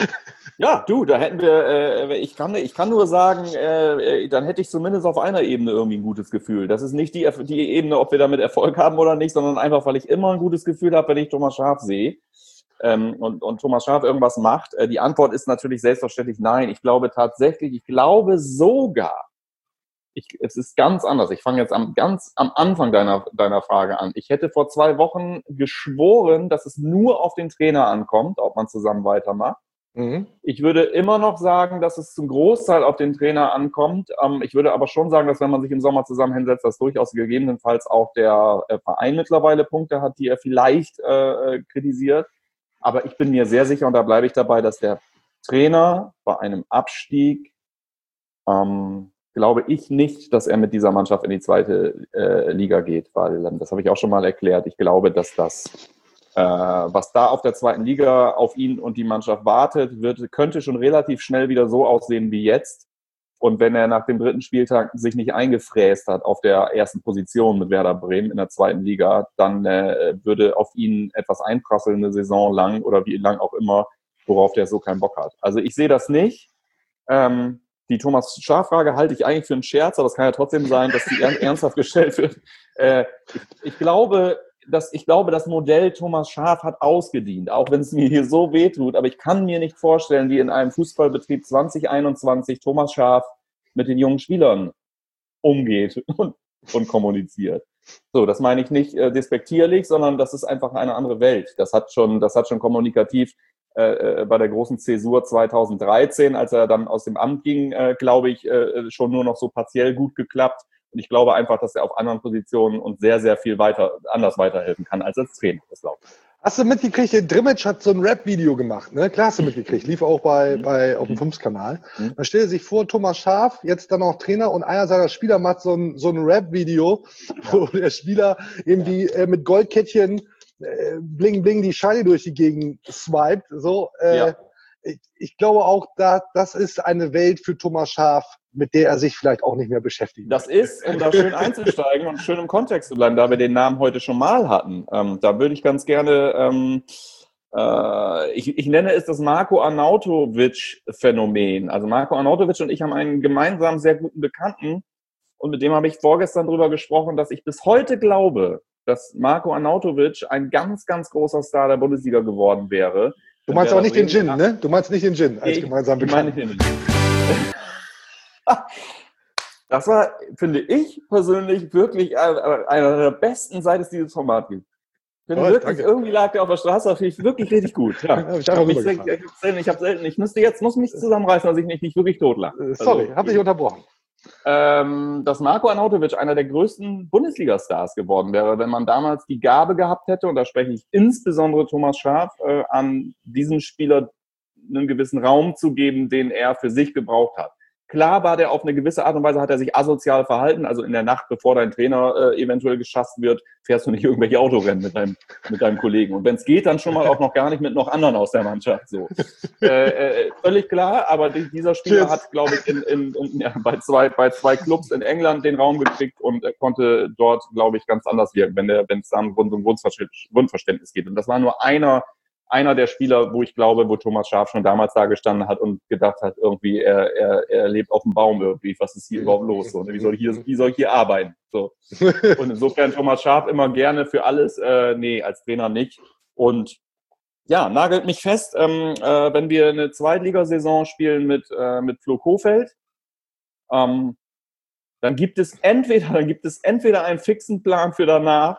Ja, du, da hätten wir, äh, ich kann ich kann nur sagen, äh, dann hätte ich zumindest auf einer Ebene irgendwie ein gutes Gefühl. Das ist nicht die, die Ebene, ob wir damit Erfolg haben oder nicht, sondern einfach, weil ich immer ein gutes Gefühl habe, wenn ich Thomas Schaaf sehe ähm, und, und Thomas Schaaf irgendwas macht. Äh, die Antwort ist natürlich selbstverständlich nein. Ich glaube tatsächlich, ich glaube sogar, ich, es ist ganz anders. Ich fange jetzt am, ganz am Anfang deiner, deiner Frage an. Ich hätte vor zwei Wochen geschworen, dass es nur auf den Trainer ankommt, ob man zusammen weitermacht. Mhm. Ich würde immer noch sagen, dass es zum Großteil auf den Trainer ankommt. Ähm, ich würde aber schon sagen, dass wenn man sich im Sommer zusammen hinsetzt, dass durchaus gegebenenfalls auch der äh, Verein mittlerweile Punkte hat, die er vielleicht äh, kritisiert. Aber ich bin mir sehr sicher, und da bleibe ich dabei, dass der Trainer bei einem Abstieg, ähm, glaube ich nicht, dass er mit dieser Mannschaft in die zweite äh, Liga geht, weil ähm, das habe ich auch schon mal erklärt. Ich glaube, dass das Äh, was da auf der zweiten Liga auf ihn und die Mannschaft wartet, wird, könnte schon relativ schnell wieder so aussehen wie jetzt. Und wenn er nach dem dritten Spieltag sich nicht eingefräst hat auf der ersten Position mit Werder Bremen in der zweiten Liga, dann äh, würde auf ihn etwas einprasseln, eine Saison lang oder wie lang auch immer, worauf der so keinen Bock hat. Also ich sehe das nicht. Ähm, die Thomas Schaaf-Frage halte ich eigentlich für einen Scherz, aber es kann ja trotzdem sein, dass die ernsthaft gestellt wird. Äh, ich, ich glaube, Das, ich glaube, das Modell Thomas Schaaf hat ausgedient, auch wenn es mir hier so wehtut. Aber ich kann mir nicht vorstellen, wie in einem Fußballbetrieb zwanzig einundzwanzig Thomas Schaaf mit den jungen Spielern umgeht und, und kommuniziert. So, das meine ich nicht äh, despektierlich, sondern das ist einfach eine andere Welt. Das hat schon, das hat schon kommunikativ äh, bei der großen Zäsur zweitausenddreizehn, als er dann aus dem Amt ging, äh, glaube ich, äh, schon nur noch so partiell gut geklappt. Und ich glaube einfach, dass er auf anderen Positionen uns sehr, sehr viel weiter, anders weiterhelfen kann als als Trainer. Das glaube ich. Hast du mitgekriegt, der Drimmitsch hat so ein Rap-Video gemacht, ne? Klar hast du mitgekriegt, lief auch bei, bei auf dem Fünfs-Kanal. Mhm. Da stell dir sich vor, Thomas Schaaf, jetzt dann auch Trainer und einer seiner Spieler macht so ein, so ein Rap-Video, wo der Spieler irgendwie äh, mit Goldkettchen äh, bling bling die Scheine durch die Gegend swiped. So, äh, ja. ich, ich glaube auch, da, das ist eine Welt für Thomas Schaaf, mit der er sich vielleicht auch nicht mehr beschäftigt. Das ist, um da schön einzusteigen und schön im Kontext zu bleiben, da wir den Namen heute schon mal hatten. Ähm, da würde ich ganz gerne, ähm, äh, ich, ich nenne es das Marko Arnautovic-Phänomen. Also Marko Arnautovic und ich haben einen gemeinsamen sehr guten Bekannten und mit dem habe ich vorgestern drüber gesprochen, dass ich bis heute glaube, dass Marko Arnautovic ein ganz, ganz großer Star der Bundesliga geworden wäre. Du meinst aber nicht den Gin, ne? Du meinst nicht den Gin als gemeinsamen Bekannten. Ich meine den Gin. Das war, finde ich persönlich, wirklich einer der besten Seiten, die dieses Format gibt. Ich finde oh, wirklich, danke. Irgendwie lag der auf der Straße, das finde ich wirklich richtig gut. Ja. Ja, ich habe selten, ich habe selten, ich müsste jetzt, muss mich zusammenreißen, dass ich nicht, nicht wirklich tot lag. Sorry, also, habe dich unterbrochen. Ähm, dass Marko Arnautovic einer der größten Bundesliga-Stars geworden wäre, wenn man damals die Gabe gehabt hätte, und da spreche ich insbesondere Thomas Schaaf, äh, an diesem Spieler einen gewissen Raum zu geben, den er für sich gebraucht hat. Klar war der auf eine gewisse Art und Weise, hat er sich asozial verhalten. Also in der Nacht, bevor dein Trainer äh, eventuell geschasst wird, fährst du nicht irgendwelche Autorennen mit deinem, mit deinem Kollegen. Und wenn es geht, dann schon mal auch noch gar nicht mit noch anderen aus der Mannschaft. So. Äh, äh, völlig klar, aber die, dieser Spieler Cheers. hat, glaube ich, in, in, in, ja, bei, zwei, bei zwei Clubs in England den Raum gekriegt und er konnte dort, glaube ich, ganz anders wirken, wenn der, wenn es da um so ein Grundverständnis geht. Und das war nur einer einer der Spieler, wo ich glaube, wo Thomas Schaaf schon damals da gestanden hat und gedacht hat, irgendwie, er, er, er lebt auf dem Baum irgendwie, was ist hier überhaupt los? So, wie soll ich hier, wie soll ich hier arbeiten? So. Und insofern Thomas Schaaf immer gerne für alles, äh, nee, als Trainer nicht. Und ja, nagelt mich fest, ähm, äh, wenn wir eine Zweitligasaison spielen mit, äh, mit Flo Kofeld, ähm, dann gibt es entweder, dann gibt es entweder einen fixen Plan für danach,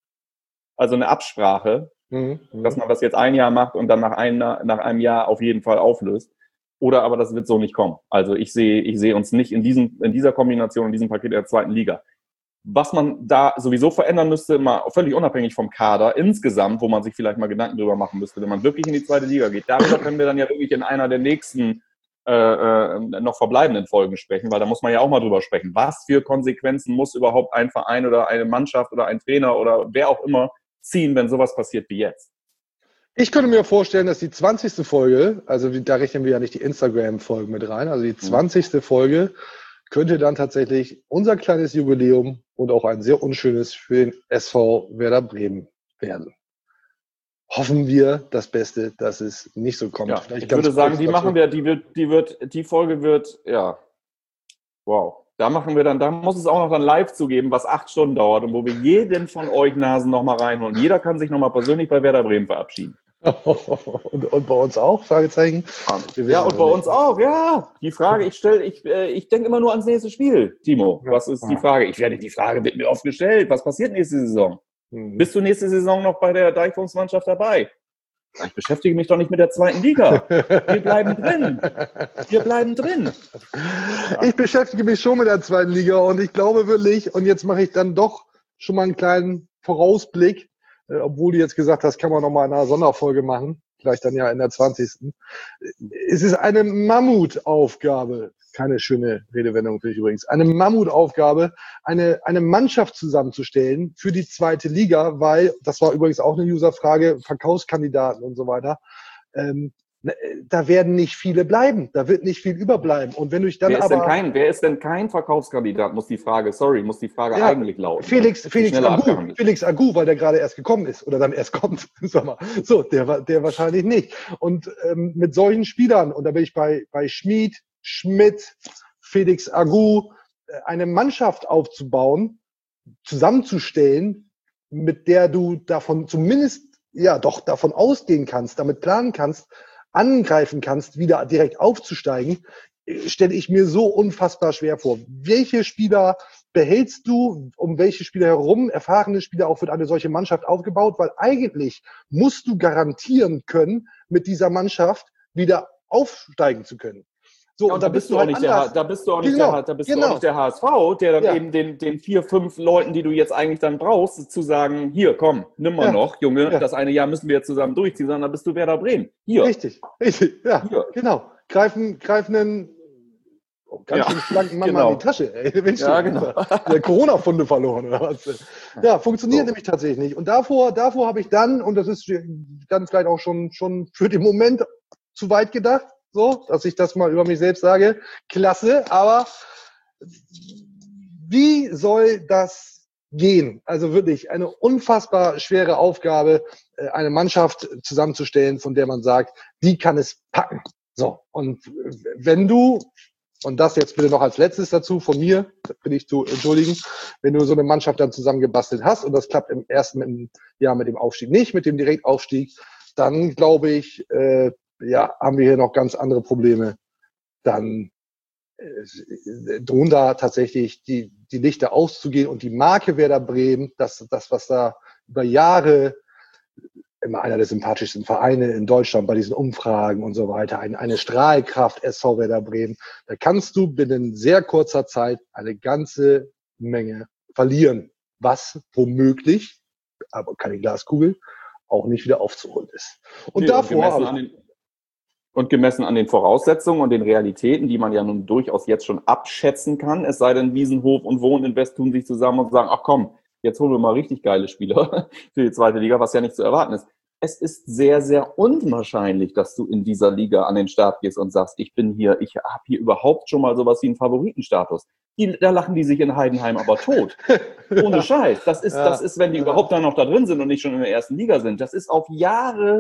also eine Absprache, mhm. dass man das jetzt ein Jahr macht und dann nach, ein, nach einem Jahr auf jeden Fall auflöst. Oder aber das wird so nicht kommen. Also ich sehe, ich sehe uns nicht in diesem, in dieser Kombination, in diesem Paket der zweiten Liga. Was man da sowieso verändern müsste, mal völlig unabhängig vom Kader insgesamt, wo man sich vielleicht mal Gedanken drüber machen müsste, wenn man wirklich in die zweite Liga geht. Darüber können wir dann ja wirklich in einer der nächsten äh, äh, noch verbleibenden Folgen sprechen, weil da muss man ja auch mal drüber sprechen. Was für Konsequenzen muss überhaupt ein Verein oder eine Mannschaft oder ein Trainer oder wer auch immer ziehen, wenn sowas passiert wie jetzt? Ich könnte mir vorstellen, dass die zwanzigste Folge, also da rechnen wir ja nicht die Instagram-Folgen mit rein, also die zwanzigste Folge könnte dann tatsächlich unser kleines Jubiläum und auch ein sehr unschönes für den S V Werder Bremen werden. Hoffen wir das Beste, dass es nicht so kommt. Ja, Vielleicht ich ganz würde sagen, kurz die dazu. machen wir, die wird, die wird, die Folge wird, ja, wow. Da machen wir dann, da muss es auch noch dann live zugeben, was acht Stunden dauert und wo wir jeden von euch Nasen nochmal reinholen. Jeder kann sich nochmal persönlich bei Werder Bremen verabschieden. und, und bei uns auch? Fragezeichen. Ja, und bei uns auch, ja. Die Frage, ich stelle, ich, äh, ich denke immer nur ans nächste Spiel, Timo. Was ist die Frage? Ich werde, die Frage wird mir oft gestellt. Was passiert nächste Saison? Mhm. Bist du nächste Saison noch bei der Deichfunksmannschaft dabei? Ich beschäftige mich doch nicht mit der zweiten Liga. Wir bleiben drin. Wir bleiben drin. Ich beschäftige mich schon mit der zweiten Liga und ich glaube wirklich, und jetzt mache ich dann doch schon mal einen kleinen Vorausblick, äh, obwohl du jetzt gesagt hast, kann man noch mal eine Sonderfolge machen, vielleicht dann ja in der zwanzigsten Es ist eine Mammutaufgabe, keine schöne Redewendung für dich übrigens, eine Mammutaufgabe, eine, eine Mannschaft zusammenzustellen für die zweite Liga, weil, das war übrigens auch eine Userfrage, Verkaufskandidaten und so weiter, ähm, da werden nicht viele bleiben, da wird nicht viel überbleiben. Und wenn du dich dann wer ist aber... Denn kein, wer ist denn kein Verkaufskandidat, muss die Frage, sorry, muss die Frage ja, eigentlich lauten. Felix, Felix Agu, Felix Agu, weil der gerade erst gekommen ist oder dann erst kommt, sag mal. So, der, der wahrscheinlich nicht. Und ähm, mit solchen Spielern, und da bin ich bei, bei Schmid, Schmidt, Felix Agu, eine Mannschaft aufzubauen, zusammenzustellen, mit der du davon zumindest, ja, doch davon ausgehen kannst, damit planen kannst, angreifen kannst, wieder direkt aufzusteigen, stelle ich mir so unfassbar schwer vor. Welche Spieler behältst du, um welche Spieler herum, erfahrene Spieler auch wird eine solche Mannschaft aufgebaut? Weil eigentlich musst du garantieren können, mit dieser Mannschaft wieder aufsteigen zu können. So, ja, und, und da bist du auch nicht der, da bist du auch nicht genau, der, da bist genau. du auch nicht der H S V, der dann ja. eben den, den vier, fünf Leuten, die du jetzt eigentlich dann brauchst, zu sagen, hier, komm, nimm mal ja. noch, Junge, ja. das eine Jahr müssen wir jetzt zusammen durchziehen, sondern da bist du Werder Bremen. Hier. Richtig, richtig, ja, hier. genau. Greifen, greifen einen oh, ganz ja. schön schlanken Mann genau. mal in die Tasche. Ey, Mensch, ja, genau. Der Corona-Funde verloren oder was? Ja, funktioniert so. nämlich tatsächlich nicht. Und davor, davor habe ich dann, und das ist dann vielleicht auch schon, schon für den Moment zu weit gedacht, so, dass ich das mal über mich selbst sage. Klasse, aber wie soll das gehen? Also wirklich eine unfassbar schwere Aufgabe, eine Mannschaft zusammenzustellen, von der man sagt, die kann es packen. So, und wenn du, und das jetzt bitte noch als letztes dazu von mir, bitte ich zu entschuldigen, wenn du so eine Mannschaft dann zusammengebastelt hast und das klappt im ersten Jahr mit dem Aufstieg nicht, mit dem Direktaufstieg, dann glaube ich, äh, ja, haben wir hier noch ganz andere Probleme. Dann äh, drohen da tatsächlich die, die Lichter auszugehen und die Marke Werder Bremen, das, das, was da über Jahre immer einer der sympathischsten Vereine in Deutschland bei diesen Umfragen und so weiter, eine, eine Strahlkraft S V Werder Bremen, da kannst du binnen sehr kurzer Zeit eine ganze Menge verlieren, was womöglich, aber keine Glaskugel, auch nicht wieder aufzuholen ist. Und nee, davor und gemessen, und gemessen an den Voraussetzungen und den Realitäten, die man ja nun durchaus jetzt schon abschätzen kann, es sei denn, Wiesenhof und Wohninvest tun sich zusammen und sagen, ach komm, jetzt holen wir mal richtig geile Spieler für die zweite Liga, was ja nicht zu erwarten ist. Es ist sehr, sehr unwahrscheinlich, dass du in dieser Liga an den Start gehst und sagst, ich bin hier, ich habe hier überhaupt schon mal sowas wie einen Favoritenstatus. Die, da lachen die sich in Heidenheim aber tot. Ohne Scheiß. Das ist, ja, das ist, wenn die ja. überhaupt dann noch da drin sind und nicht schon in der ersten Liga sind. Das ist auf Jahre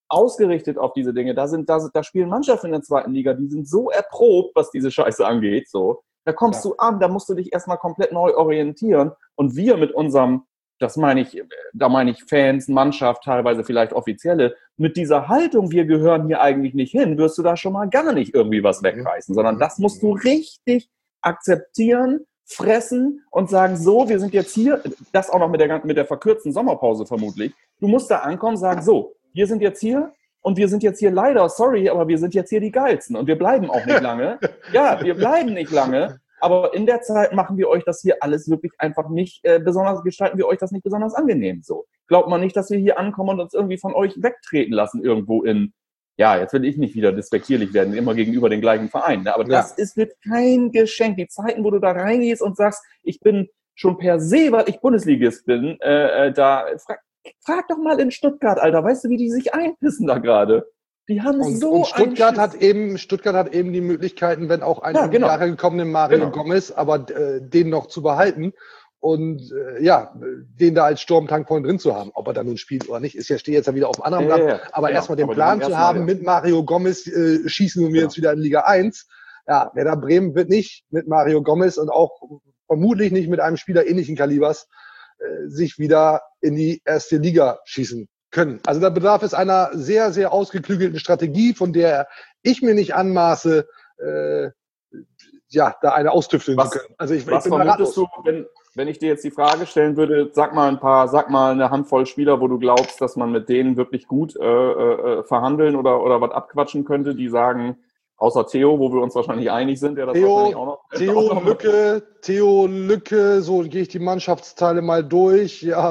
ausgerichtet auf diese Dinge. Da sind, da, da spielen Mannschaften in der zweiten Liga, die sind so erprobt, was diese Scheiße angeht, so. Da kommst ja. du an, da musst du dich erstmal komplett neu orientieren. Und wir mit unserem, das meine ich, da meine ich Fans, Mannschaft, teilweise vielleicht Offizielle, mit dieser Haltung, wir gehören hier eigentlich nicht hin, wirst du da schon mal gar nicht irgendwie was wegreißen, sondern das musst du richtig akzeptieren, fressen und sagen, so, wir sind jetzt hier, das auch noch mit der, mit der verkürzten Sommerpause vermutlich. Du musst da ankommen, sagen, so, wir sind jetzt hier und wir sind jetzt hier leider, sorry, aber wir sind jetzt hier die Geilsten und wir bleiben auch nicht lange. Ja, wir bleiben nicht lange, aber in der Zeit machen wir euch das hier alles wirklich einfach nicht äh, besonders, gestalten wir euch das nicht besonders angenehm so. Glaubt man nicht, dass wir hier ankommen und uns irgendwie von euch wegtreten lassen irgendwo in, ja, jetzt will ich nicht wieder despektierlich werden, immer gegenüber den gleichen Vereinen, ne? Aber ja. das ist wird kein Geschenk. Die Zeiten, wo du da reingehst und sagst, ich bin schon per se, weil ich Bundesligist bin, äh, da frag, frag doch mal in Stuttgart, Alter, weißt du, wie die sich einpissen da gerade? Die haben und, so und Stuttgart hat eben Stuttgart hat eben die Möglichkeiten, wenn auch ein ja, genau. Jahre gekommenen Mario genau. Gomez, aber äh, den noch zu behalten und äh, ja, den da als Sturmtank vorhin drin zu haben. Ob er da nun spielt oder nicht, ist ja steht jetzt ja wieder auf dem anderen Blatt. Ja, ja, aber genau. erstmal den aber Plan zu haben, Mal, ja. mit Mario Gomez äh, schießen wir genau. jetzt wieder in Liga eins. Ja, Werder Bremen wird nicht mit Mario Gomez und auch vermutlich nicht mit einem Spieler ähnlichen Kalibers äh, sich wieder in die erste Liga schießen können. Also da bedarf es einer sehr, sehr ausgeklügelten Strategie, von der ich mir nicht anmaße, äh, ja, da eine austüfteln was, zu können. Also ich, was ich bin vermutest du, wenn, wenn ich dir jetzt die Frage stellen würde, sag mal ein paar, sag mal eine Handvoll Spieler, wo du glaubst, dass man mit denen wirklich gut äh, äh, verhandeln oder, oder was abquatschen könnte, die sagen, außer Theo, wo wir uns wahrscheinlich einig sind, der das Theo, wahrscheinlich auch noch... Theo auch noch Lücke, Theo Lücke, so gehe ich die Mannschaftsteile mal durch, ja,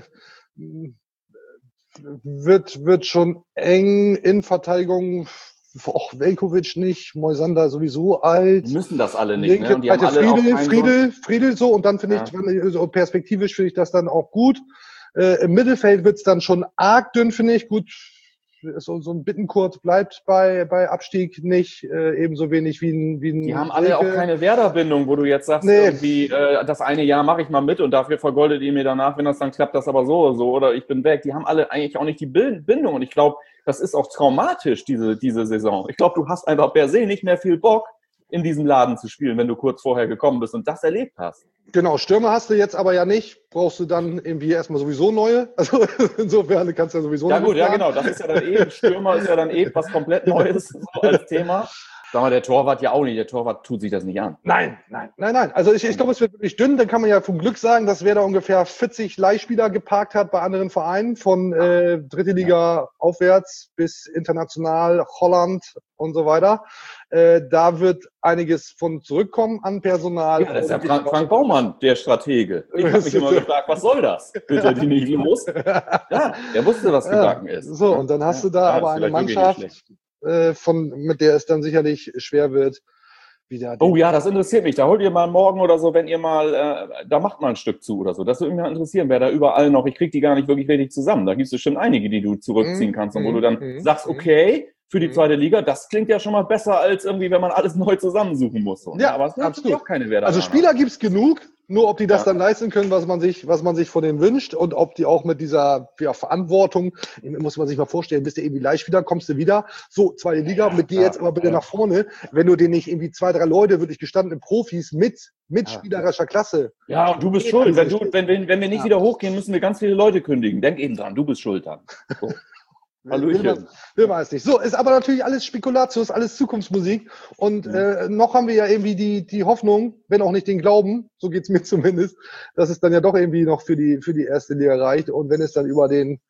wird, wird schon eng in Verteidigung, auch Veljković nicht, Moisander sowieso alt. Die müssen das alle nicht, Linke, ne? Und die haben alle Friedel, auch Friedel, Friedel so, und dann finde ja. ich, so perspektivisch finde ich das dann auch gut. Äh, im Mittelfeld wird's dann schon arg dünn, finde ich, gut. So, so ein Bittenkurt bleibt bei, bei Abstieg nicht, äh, ebenso wenig wie ein, wie ein Die haben alle auch keine Werder-Bindung, wo du jetzt sagst, nee. irgendwie, äh, das eine Jahr mache ich mal mit und dafür vergoldet ihr mir danach, wenn das dann klappt, das aber so oder so, oder ich bin weg. Die haben alle eigentlich auch nicht die Bindung und ich glaube, das ist auch traumatisch, diese, diese Saison. Ich glaube, du hast einfach per se nicht mehr viel Bock, in diesem Laden zu spielen, wenn du kurz vorher gekommen bist und das erlebt hast. Genau, Stürmer hast du jetzt aber ja nicht. Brauchst du dann irgendwie erstmal sowieso neue. Also insofern kannst du ja sowieso Ja gut, ja genau. Das ist ja dann eh, Stürmer ist ja dann eh was komplett Neues so als Thema. Sag mal, der Torwart ja auch nicht. Der Torwart tut sich das nicht an. Nein, nein, nein, nein. Also ich, ich glaube, es wird wirklich dünn. Dann kann man ja vom Glück sagen, dass Werder ungefähr vierzig Leihspieler geparkt hat bei anderen Vereinen. Von äh, dritte Liga ja. aufwärts bis international, Holland und so weiter. Äh, da wird einiges von zurückkommen an Personal. Ja, das ist ja Frank, Frank Baumann, der Stratege. Ich habe mich immer gefragt, was soll das? Wird er die nicht los? Ja, er wusste, was gebacken ja, ist. So, und dann hast ja. du da ja, aber eine Mannschaft, äh, von, mit der es dann sicherlich schwer wird, wieder. Oh ja, das interessiert mich. Da holt ihr mal morgen oder so, wenn ihr mal, äh, da macht mal ein Stück zu oder so. Das würde mich mal interessieren, wer da überall noch, ich krieg die gar nicht wirklich richtig zusammen. Da gibt es bestimmt einige, die du zurückziehen kannst und wo du dann mhm. sagst, okay, für die zweite Liga, das klingt ja schon mal besser, als irgendwie, wenn man alles neu zusammensuchen muss. So, ne? Ja, aber es absolut. Auch keine Werder. Also Spieler gibt's genug, nur ob die das ja. dann leisten können, was man sich, was man sich von denen wünscht und ob die auch mit dieser ja, Verantwortung, muss man sich mal vorstellen, bist du irgendwie Leihspieler, kommst du wieder, so, zweite Liga, ja, mit dir ja, jetzt aber bitte ja. nach vorne, wenn du dir nicht irgendwie zwei, drei Leute, wirklich gestandene Profis mit, mit ja. spielerischer Klasse. Ja, und du bist schuld. Wenn, du, wenn, wenn, wenn wir nicht ja. wieder hochgehen, müssen wir ganz viele Leute kündigen. Denk eben dran, du bist schuld dann. So. Hallöchen. Will man, will man es nicht. So, ist aber natürlich alles Spekulatius, alles Zukunftsmusik. Und mhm. äh, noch haben wir ja irgendwie die, die Hoffnung, wenn auch nicht den Glauben, so geht's mir zumindest, dass es dann ja doch irgendwie noch für die, für die erste Liga reicht. Und wenn es dann über den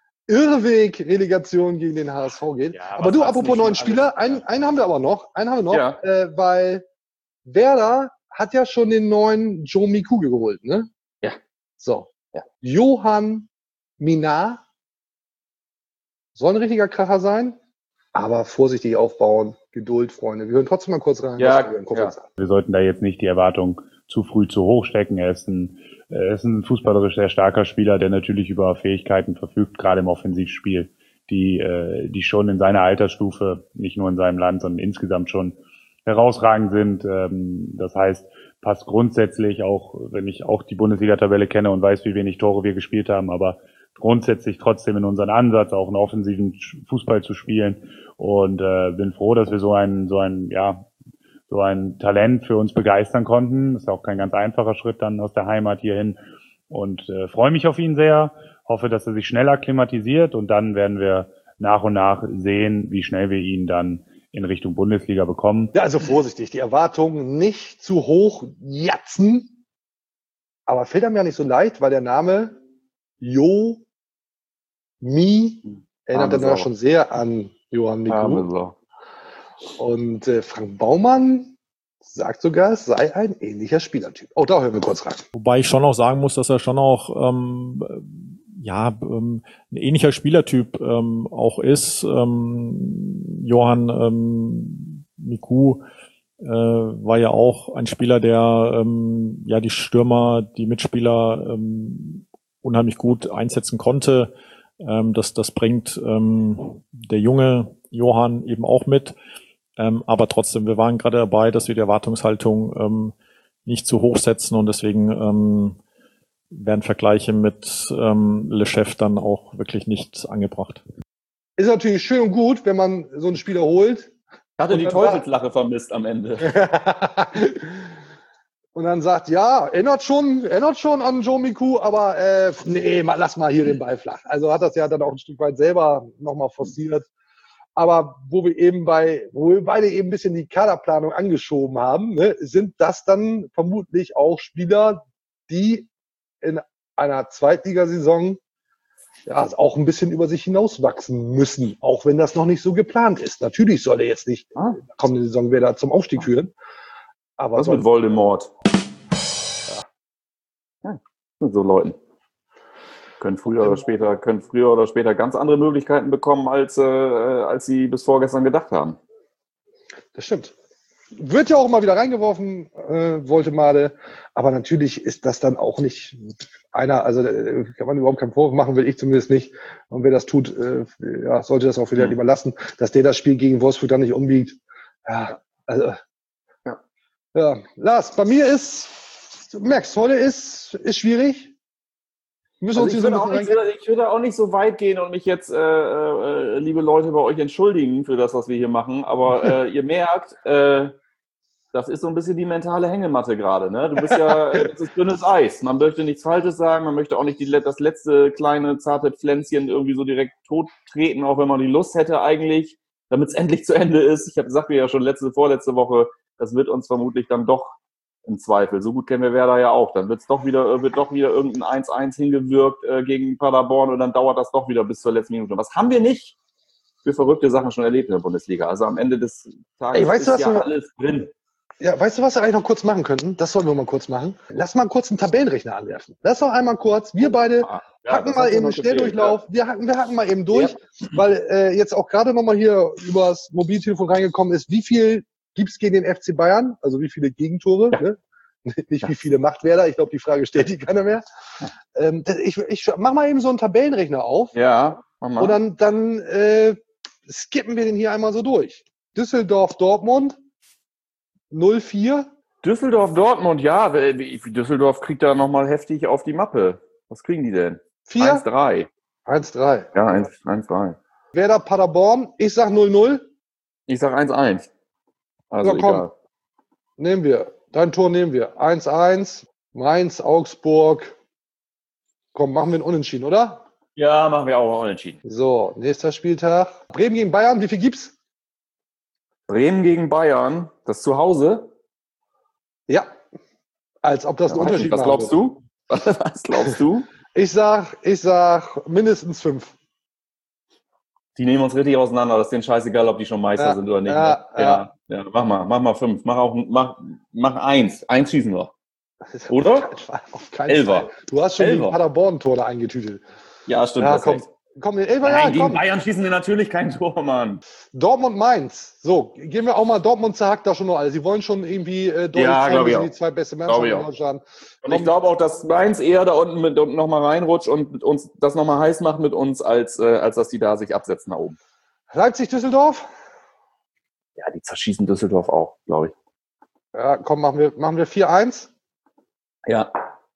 Irrweg Relegation gegen den H S V geht. Ja, aber du, apropos neuen Spieler, einen, einen haben wir aber noch, einen haben wir noch, ja. äh, weil Werder hat ja schon den neuen Joe Miku geholt, ne? Ja. So. Ja. Johann Minar. Soll ein richtiger Kracher sein, aber vorsichtig aufbauen, Geduld, Freunde. Wir hören trotzdem mal kurz rein. Ja, ja. Wir sollten da jetzt nicht die Erwartung zu früh zu hoch stecken. Er ist ein, er ist ein fußballerisch sehr starker Spieler, der natürlich über Fähigkeiten verfügt, gerade im Offensivspiel, die, äh, die schon in seiner Altersstufe, nicht nur in seinem Land, sondern insgesamt schon herausragend sind. Ähm, das heißt, passt grundsätzlich auch, wenn ich auch die Bundesliga-Tabelle kenne und weiß, wie wenig Tore wir gespielt haben, aber grundsätzlich trotzdem in unseren Ansatz, auch einen offensiven Fußball zu spielen und äh, bin froh, dass wir so ein, so ein, ja, so ein Talent für uns begeistern konnten. Das ist auch kein ganz einfacher Schritt dann aus der Heimat hierhin und äh, freue mich auf ihn sehr, hoffe, dass er sich schnell akklimatisiert und dann werden wir nach und nach sehen, wie schnell wir ihn dann in Richtung Bundesliga bekommen. Ja, also vorsichtig, die Erwartungen nicht zu hoch jatzen, aber fällt einem ja nicht so leicht, weil der Name Jo Mi erinnert dann ja schon sehr an Johann Miku. Und äh, Frank Baumann sagt sogar, es sei ein ähnlicher Spielertyp. Oh, da hören wir kurz rein. Wobei ich schon auch sagen muss, dass er schon auch ähm, ja ähm, ein ähnlicher Spielertyp ähm, auch ist. Ähm, Johann ähm, Miku äh, war ja auch ein Spieler, der ähm, ja die Stürmer, die Mitspieler ähm, unheimlich gut einsetzen konnte. Ähm, das, das bringt ähm, der junge Johann eben auch mit. Ähm, aber trotzdem, wir waren gerade dabei, dass wir die Erwartungshaltung ähm, nicht zu hoch setzen und deswegen ähm, werden Vergleiche mit ähm, Le Chef dann auch wirklich nicht angebracht. Ist natürlich schön und gut, wenn man so einen Spieler holt. Ich hatte die Teufelslache vermisst am Ende. Und dann sagt, ja, erinnert schon, erinnert schon an Joe Miku, aber äh, nee, mal, lass mal hier den Ball flach. Also hat das ja dann auch ein Stück weit selber nochmal forciert. Aber wo wir eben bei, wo wir beide eben ein bisschen die Kaderplanung angeschoben haben, ne, sind das dann vermutlich auch Spieler, die in einer Zweitligasaison ja auch ein bisschen über sich hinauswachsen müssen, auch wenn das noch nicht so geplant ist. Natürlich soll er jetzt nicht ah. in der kommenden Saison wieder zum Aufstieg führen. Aber was mit Voldemort? Ja. Ja, mit so Leuten. Können früher oder später, können früher oder später ganz andere Möglichkeiten bekommen, als, äh, als sie bis vorgestern gedacht haben. Das stimmt. Wird ja auch mal wieder reingeworfen, äh, Woltemade. Aber natürlich ist das dann auch nicht einer, also äh, kann man überhaupt keinen Vorwurf machen, will ich zumindest nicht. Und wer das tut, äh, ja, sollte das auch wieder mhm. lieber lassen, dass der das Spiel gegen Wolfsburg dann nicht umbiegt. Ja, also. Ja, ja. Lars, bei mir ist, du merkst, heute ist, ist schwierig. Also ich, würde auch nicht, ich würde auch nicht so weit gehen und mich jetzt, äh, äh, liebe Leute, bei euch entschuldigen für das, was wir hier machen. Aber äh, ihr merkt, äh, das ist so ein bisschen die mentale Hängematte gerade. Ne? Du bist ja, das ist dünnes Eis. Man möchte nichts Falsches sagen, man möchte auch nicht die, das letzte kleine zarte Pflänzchen irgendwie so direkt tot treten, auch wenn man die Lust hätte eigentlich, damit es endlich zu Ende ist. Ich habe gesagt, wir ja schon letzte, vorletzte Woche, das wird uns vermutlich dann doch im Zweifel. So gut kennen wir Werder ja auch. Dann wird's doch wieder, wird doch wieder irgendein eins eins hingewirkt äh, gegen Paderborn und dann dauert das doch wieder bis zur letzten Minute. Was haben wir nicht für verrückte Sachen schon erlebt in der Bundesliga? Also am Ende des Tages Ey, weißt ist du, ja wir, alles drin. Ja, weißt du, was wir eigentlich noch kurz machen könnten? Das sollen wir mal kurz machen. Lass mal kurz einen Tabellenrechner anwerfen. Lass doch einmal kurz, wir beide ja, hacken mal eben einen Schnelldurchlauf. Ja. Wir, hacken, wir hacken mal eben durch, ja. weil äh, jetzt auch gerade nochmal hier übers Mobiltelefon reingekommen ist, wie viel gibt's gegen den F C Bayern? Also wie viele Gegentore? Ja. Ne? Nicht wie viele macht Werder, ich glaube, die Frage stellt die keiner mehr. Ähm, ich, ich mach mal eben so einen Tabellenrechner auf. Ja, mach mal. Und dann, dann äh, skippen wir den hier einmal so durch. Düsseldorf, Dortmund, null vier. Düsseldorf, Dortmund, ja. Düsseldorf kriegt da nochmal heftig auf die Mappe. Was kriegen die denn? vier? eins drei. eins drei. Ja, eins drei. Werder, Paderborn, ich sag null null. Ich sag eins eins. Also so, komm, egal. Nehmen wir. Dein Tor nehmen wir. eins eins, Mainz, Augsburg. Komm, machen wir einen Unentschieden, oder? Ja, machen wir auch Unentschieden. So, nächster Spieltag. Bremen gegen Bayern, wie viel gibt's? Bremen gegen Bayern, das zu Hause? Ja. Als ob das ja, ein Unterschied was glaubst du? Was glaubst du? Ich sag, ich sag mindestens fünf. Die nehmen uns richtig auseinander. Das ist denen scheißegal, ob die schon Meister ja, sind oder nicht. Ja, ne? ja. ja, ja. Mach mal, mach mal fünf. Mach auch, mach, mach eins. Eins schießen wir. Oder? Auf keinen Elfer. Fall. Du hast schon Elfer. die Paderborn-Tor da eingetütet. Ja, stimmt. Ja, komm. Komm, den Elfer, Nein, ja, gegen komm. Bayern schießen wir natürlich kein Tor, Mann. Dortmund Mainz. So, gehen wir auch mal. Dortmund zerhackt da schon noch alle. Sie wollen schon irgendwie äh, deutlich ja, zeigen, dass sie die zwei beste Mannschaften in Deutschland. Und ich glaube auch, dass Mainz eher da unten mit, noch mal reinrutscht und uns das nochmal heiß macht mit uns, als, äh, als dass die da sich absetzen nach oben. Leipzig, Düsseldorf? Ja, die zerschießen Düsseldorf auch, glaube ich. Ja, komm, machen wir, machen wir vier eins. Ja.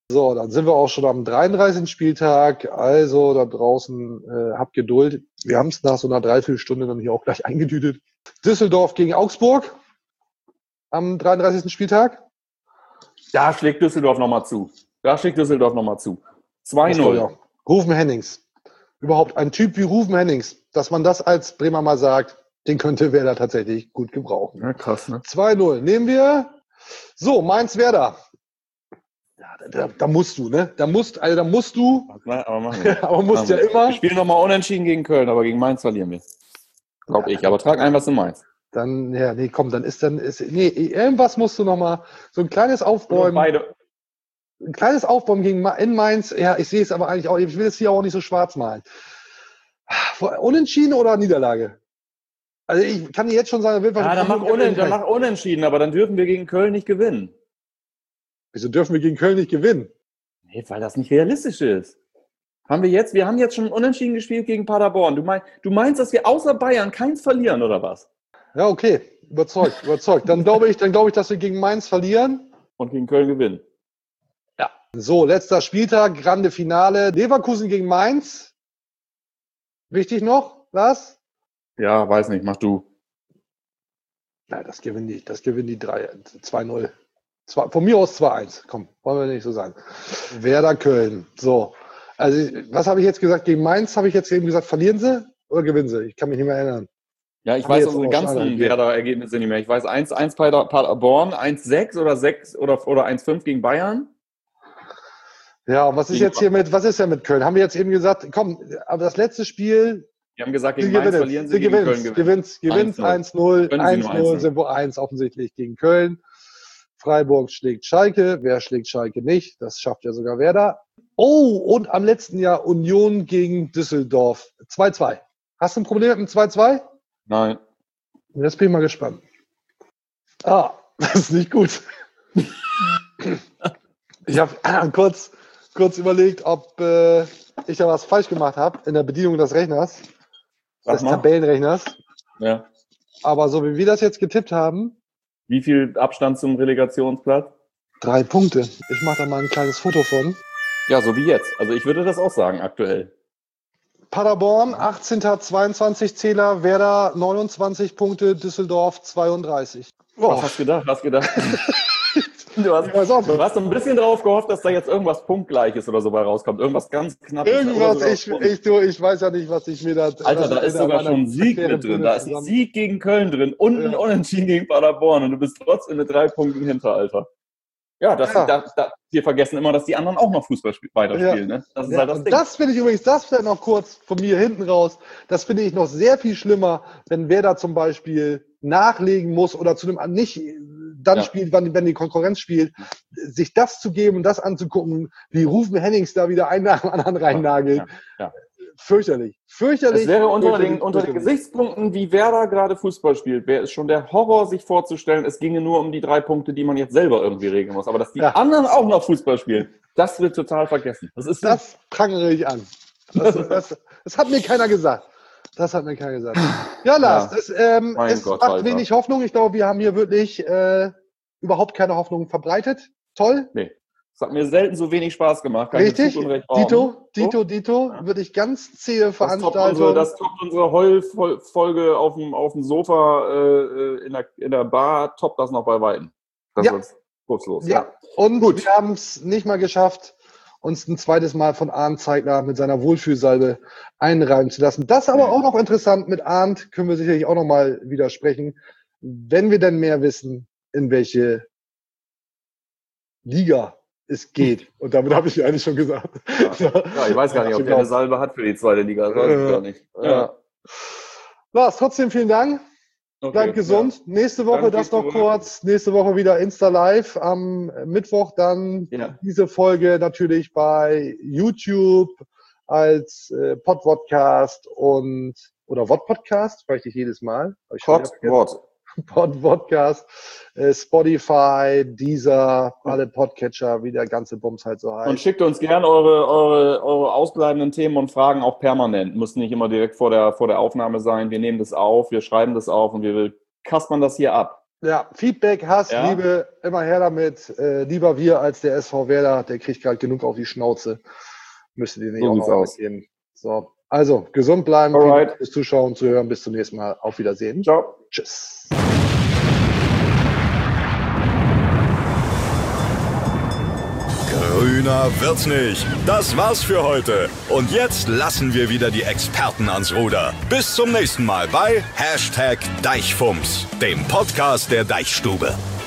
So, dann sind wir auch schon am dreiunddreißigsten Spieltag. Also da draußen, äh, habt Geduld. Wir haben es nach so einer Dreiviertelstunde dann hier auch gleich eingetütet. Düsseldorf gegen Augsburg am dreiunddreißigsten Spieltag. Da schlägt Düsseldorf nochmal zu. Da schlägt Düsseldorf nochmal zu. zwei null. Ja. Rufen Hennings. Überhaupt ein Typ wie Rufen Hennings, dass man das als Bremer mal sagt, den könnte Werder tatsächlich gut gebrauchen. Ja, krass, ne? zwei null. Nehmen wir. So, Mainz-Werder. Ja, da, da, da musst du, ne? Da musst, also da musst du. Aber machen wir. aber musst ja immer. Wir spielen nochmal unentschieden gegen Köln, aber gegen Mainz verlieren wir. Glaub ja, ich. Aber trag ein, was du meinst. Dann, ja, nee, komm, dann ist dann, ist, nee, irgendwas musst du nochmal, so ein kleines Aufbäumen. Beide. Ein kleines Aufbäumen gegen in Mainz. Ja, ich sehe es aber eigentlich auch, ich will es hier auch nicht so schwarz malen. Unentschieden oder Niederlage? Also ich kann dir jetzt schon sagen, ja, dann mach, unen, dann mach unentschieden, aber dann dürfen wir gegen Köln nicht gewinnen. Wieso dürfen wir gegen Köln nicht gewinnen? Nee, weil das nicht realistisch ist. Haben wir jetzt, wir haben jetzt schon unentschieden gespielt gegen Paderborn. Du, mein, du meinst, dass wir außer Bayern keins verlieren, oder was? Ja, okay. Überzeugt, überzeugt. Dann glaube ich, dann glaube ich, dass wir gegen Mainz verlieren. Und gegen Köln gewinnen. Ja. So, letzter Spieltag, grande Finale. Leverkusen gegen Mainz. Wichtig noch, Lars? Ja, weiß nicht, mach du. Nein, das gewinnen die, das gewinnen die drei, zwei null. Von mir aus zwei eins. Komm, wollen wir nicht so sagen. Werder Köln. So. Also, was habe ich jetzt gesagt? Gegen Mainz habe ich jetzt eben gesagt, verlieren sie oder gewinnen sie? Ich kann mich nicht mehr erinnern. Ja, ich weiß unsere ganzen Werder-Ergebnisse nicht mehr. Ich weiß eins eins bei Paderborn, eins sechs oder sechs oder, oder eins fünf gegen Bayern. Ja, und was ist jetzt hier mit, was ist denn mit Köln? Haben wir jetzt eben gesagt, komm, aber das letzte Spiel. Wir haben gesagt, gegen Mainz verlieren sie, gegen Köln gewinnen. Gewinnt, gewinnt eins null, eins null, sind wir eins offensichtlich gegen Köln. Freiburg schlägt Schalke. Wer schlägt Schalke nicht? Das schafft ja sogar Werder. Oh, und am letzten Jahr Union gegen Düsseldorf. zwei zwei. Hast du ein Problem mit dem zwei zwei? Nein. Jetzt bin ich mal gespannt. Ah, das ist nicht gut. Ich habe äh, kurz, kurz überlegt, ob äh, ich da was falsch gemacht habe in der Bedienung des Rechners, des Tabellenrechners. Ja. Aber so wie wir das jetzt getippt haben. Wie viel Abstand zum Relegationsplatz? Drei Punkte. Ich mache da mal ein kleines Foto von. Ja, so wie jetzt. Also ich würde das auch sagen, aktuell. Paderborn, achtzehnter zweiundzwanzig Zähler, Werder neunundzwanzig Punkte, Düsseldorf zweiunddreißig. Oh. Was hast du gedacht? Hast gedacht? Du hast, du hast ein bisschen drauf gehofft, dass da jetzt irgendwas Punktgleiches oder so bei rauskommt. Irgendwas ganz Knappes. Irgendwas, ich, ich, du, ich weiß ja nicht, was ich mir da... Alter, da ist sogar schon ein Sieg mit drin. Da ist ein Sieg gegen Köln drin und ein Unentschieden gegen Paderborn und du bist trotzdem mit drei Punkten hinter, Alter. Ja, das, ja. Da, da, wir vergessen immer, dass die anderen auch noch Fußball spiel, weiterspielen. Ja. Ne? Das ist ja, halt das Ding. Das finde ich übrigens, das vielleicht noch kurz von mir hinten raus, das finde ich noch sehr viel schlimmer, wenn wer da zum Beispiel nachlegen muss oder zu dem nicht dann ja. spielt, wenn, wenn die Konkurrenz spielt, sich das zu geben und das anzugucken, wie Rufen Hennings da wieder einen nach dem anderen reinnagelt. Ja. Ja. Fürchterlich. Fürchterlich. Es wäre unter, fürchterlich, den, unter den Gesichtspunkten, wie Werder gerade Fußball spielt, wäre es schon der Horror, sich vorzustellen, es ginge nur um die drei Punkte, die man jetzt selber irgendwie regeln muss. Aber dass die ja. anderen auch noch Fußball spielen, das wird total vergessen. Das, ist das prangere ich an. Das, das, das hat mir keiner gesagt. Das hat mir keiner gesagt. Ja, Lars, ja. es, ähm, es Gott, macht Alter. wenig Hoffnung. Ich glaube, wir haben hier wirklich äh, überhaupt keine Hoffnung verbreitet. Toll. Nee. Es hat mir selten so wenig Spaß gemacht. Kann Richtig, Dito, Dito, Dito, ja. würde ich ganz zähe Veranstaltung. Das toppt unsere Heulfolge auf dem, auf dem Sofa äh, in, der, in der Bar, toppt das noch bei Weitem. Das ja. ist kurzlos. Ja. ja, und Gut. wir haben es nicht mal geschafft, uns ein zweites Mal von Arndt Zeigler mit seiner Wohlfühlsalbe einreiben zu lassen. Das aber auch noch interessant. Mit Arndt können wir sicherlich auch noch mal widersprechen, wenn wir denn mehr wissen, in welche Liga es geht. Und damit habe ich ja eigentlich schon gesagt. Ja, ja ich weiß gar nicht, ob der eine Salbe hat für die zweite Liga. Das weiß ich gar nicht. Ja. Ja. Lars, trotzdem vielen Dank. Okay, Bleib gesund. Ja. Nächste Woche Danke das noch zurück. kurz. Nächste Woche wieder Insta Live. Am Mittwoch dann ja. diese Folge natürlich bei YouTube als äh, Pod-Podcast und oder Wort-Podcast, frage ich dich jedes Mal. Pod-Wort. Pod-Podcast, äh, Spotify, Deezer, alle Podcatcher, wie der ganze Bums halt so heißt. Und schickt uns gerne eure, eure, eure ausbleibenden Themen und Fragen auch permanent. Muss nicht immer direkt vor der, vor der Aufnahme sein. Wir nehmen das auf, wir schreiben das auf und wir kaspern das hier ab. Ja, Feedback, Hass, Ja. Liebe, immer her damit. Äh, lieber wir als der S V Werder, der kriegt gerade genug auf die Schnauze. Müsstet ihr nicht So auch sieht's noch aus. mitgeben. So, also gesund bleiben, Alright. vielen Dank fürs Zuschauen, Zuhören. Bis zum nächsten Mal. Auf Wiedersehen. Ciao. Tschüss. Grüner wird's nicht. Das war's für heute. Und jetzt lassen wir wieder die Experten ans Ruder. Bis zum nächsten Mal bei Hashtag Deichfumms, dem Podcast der Deichstube.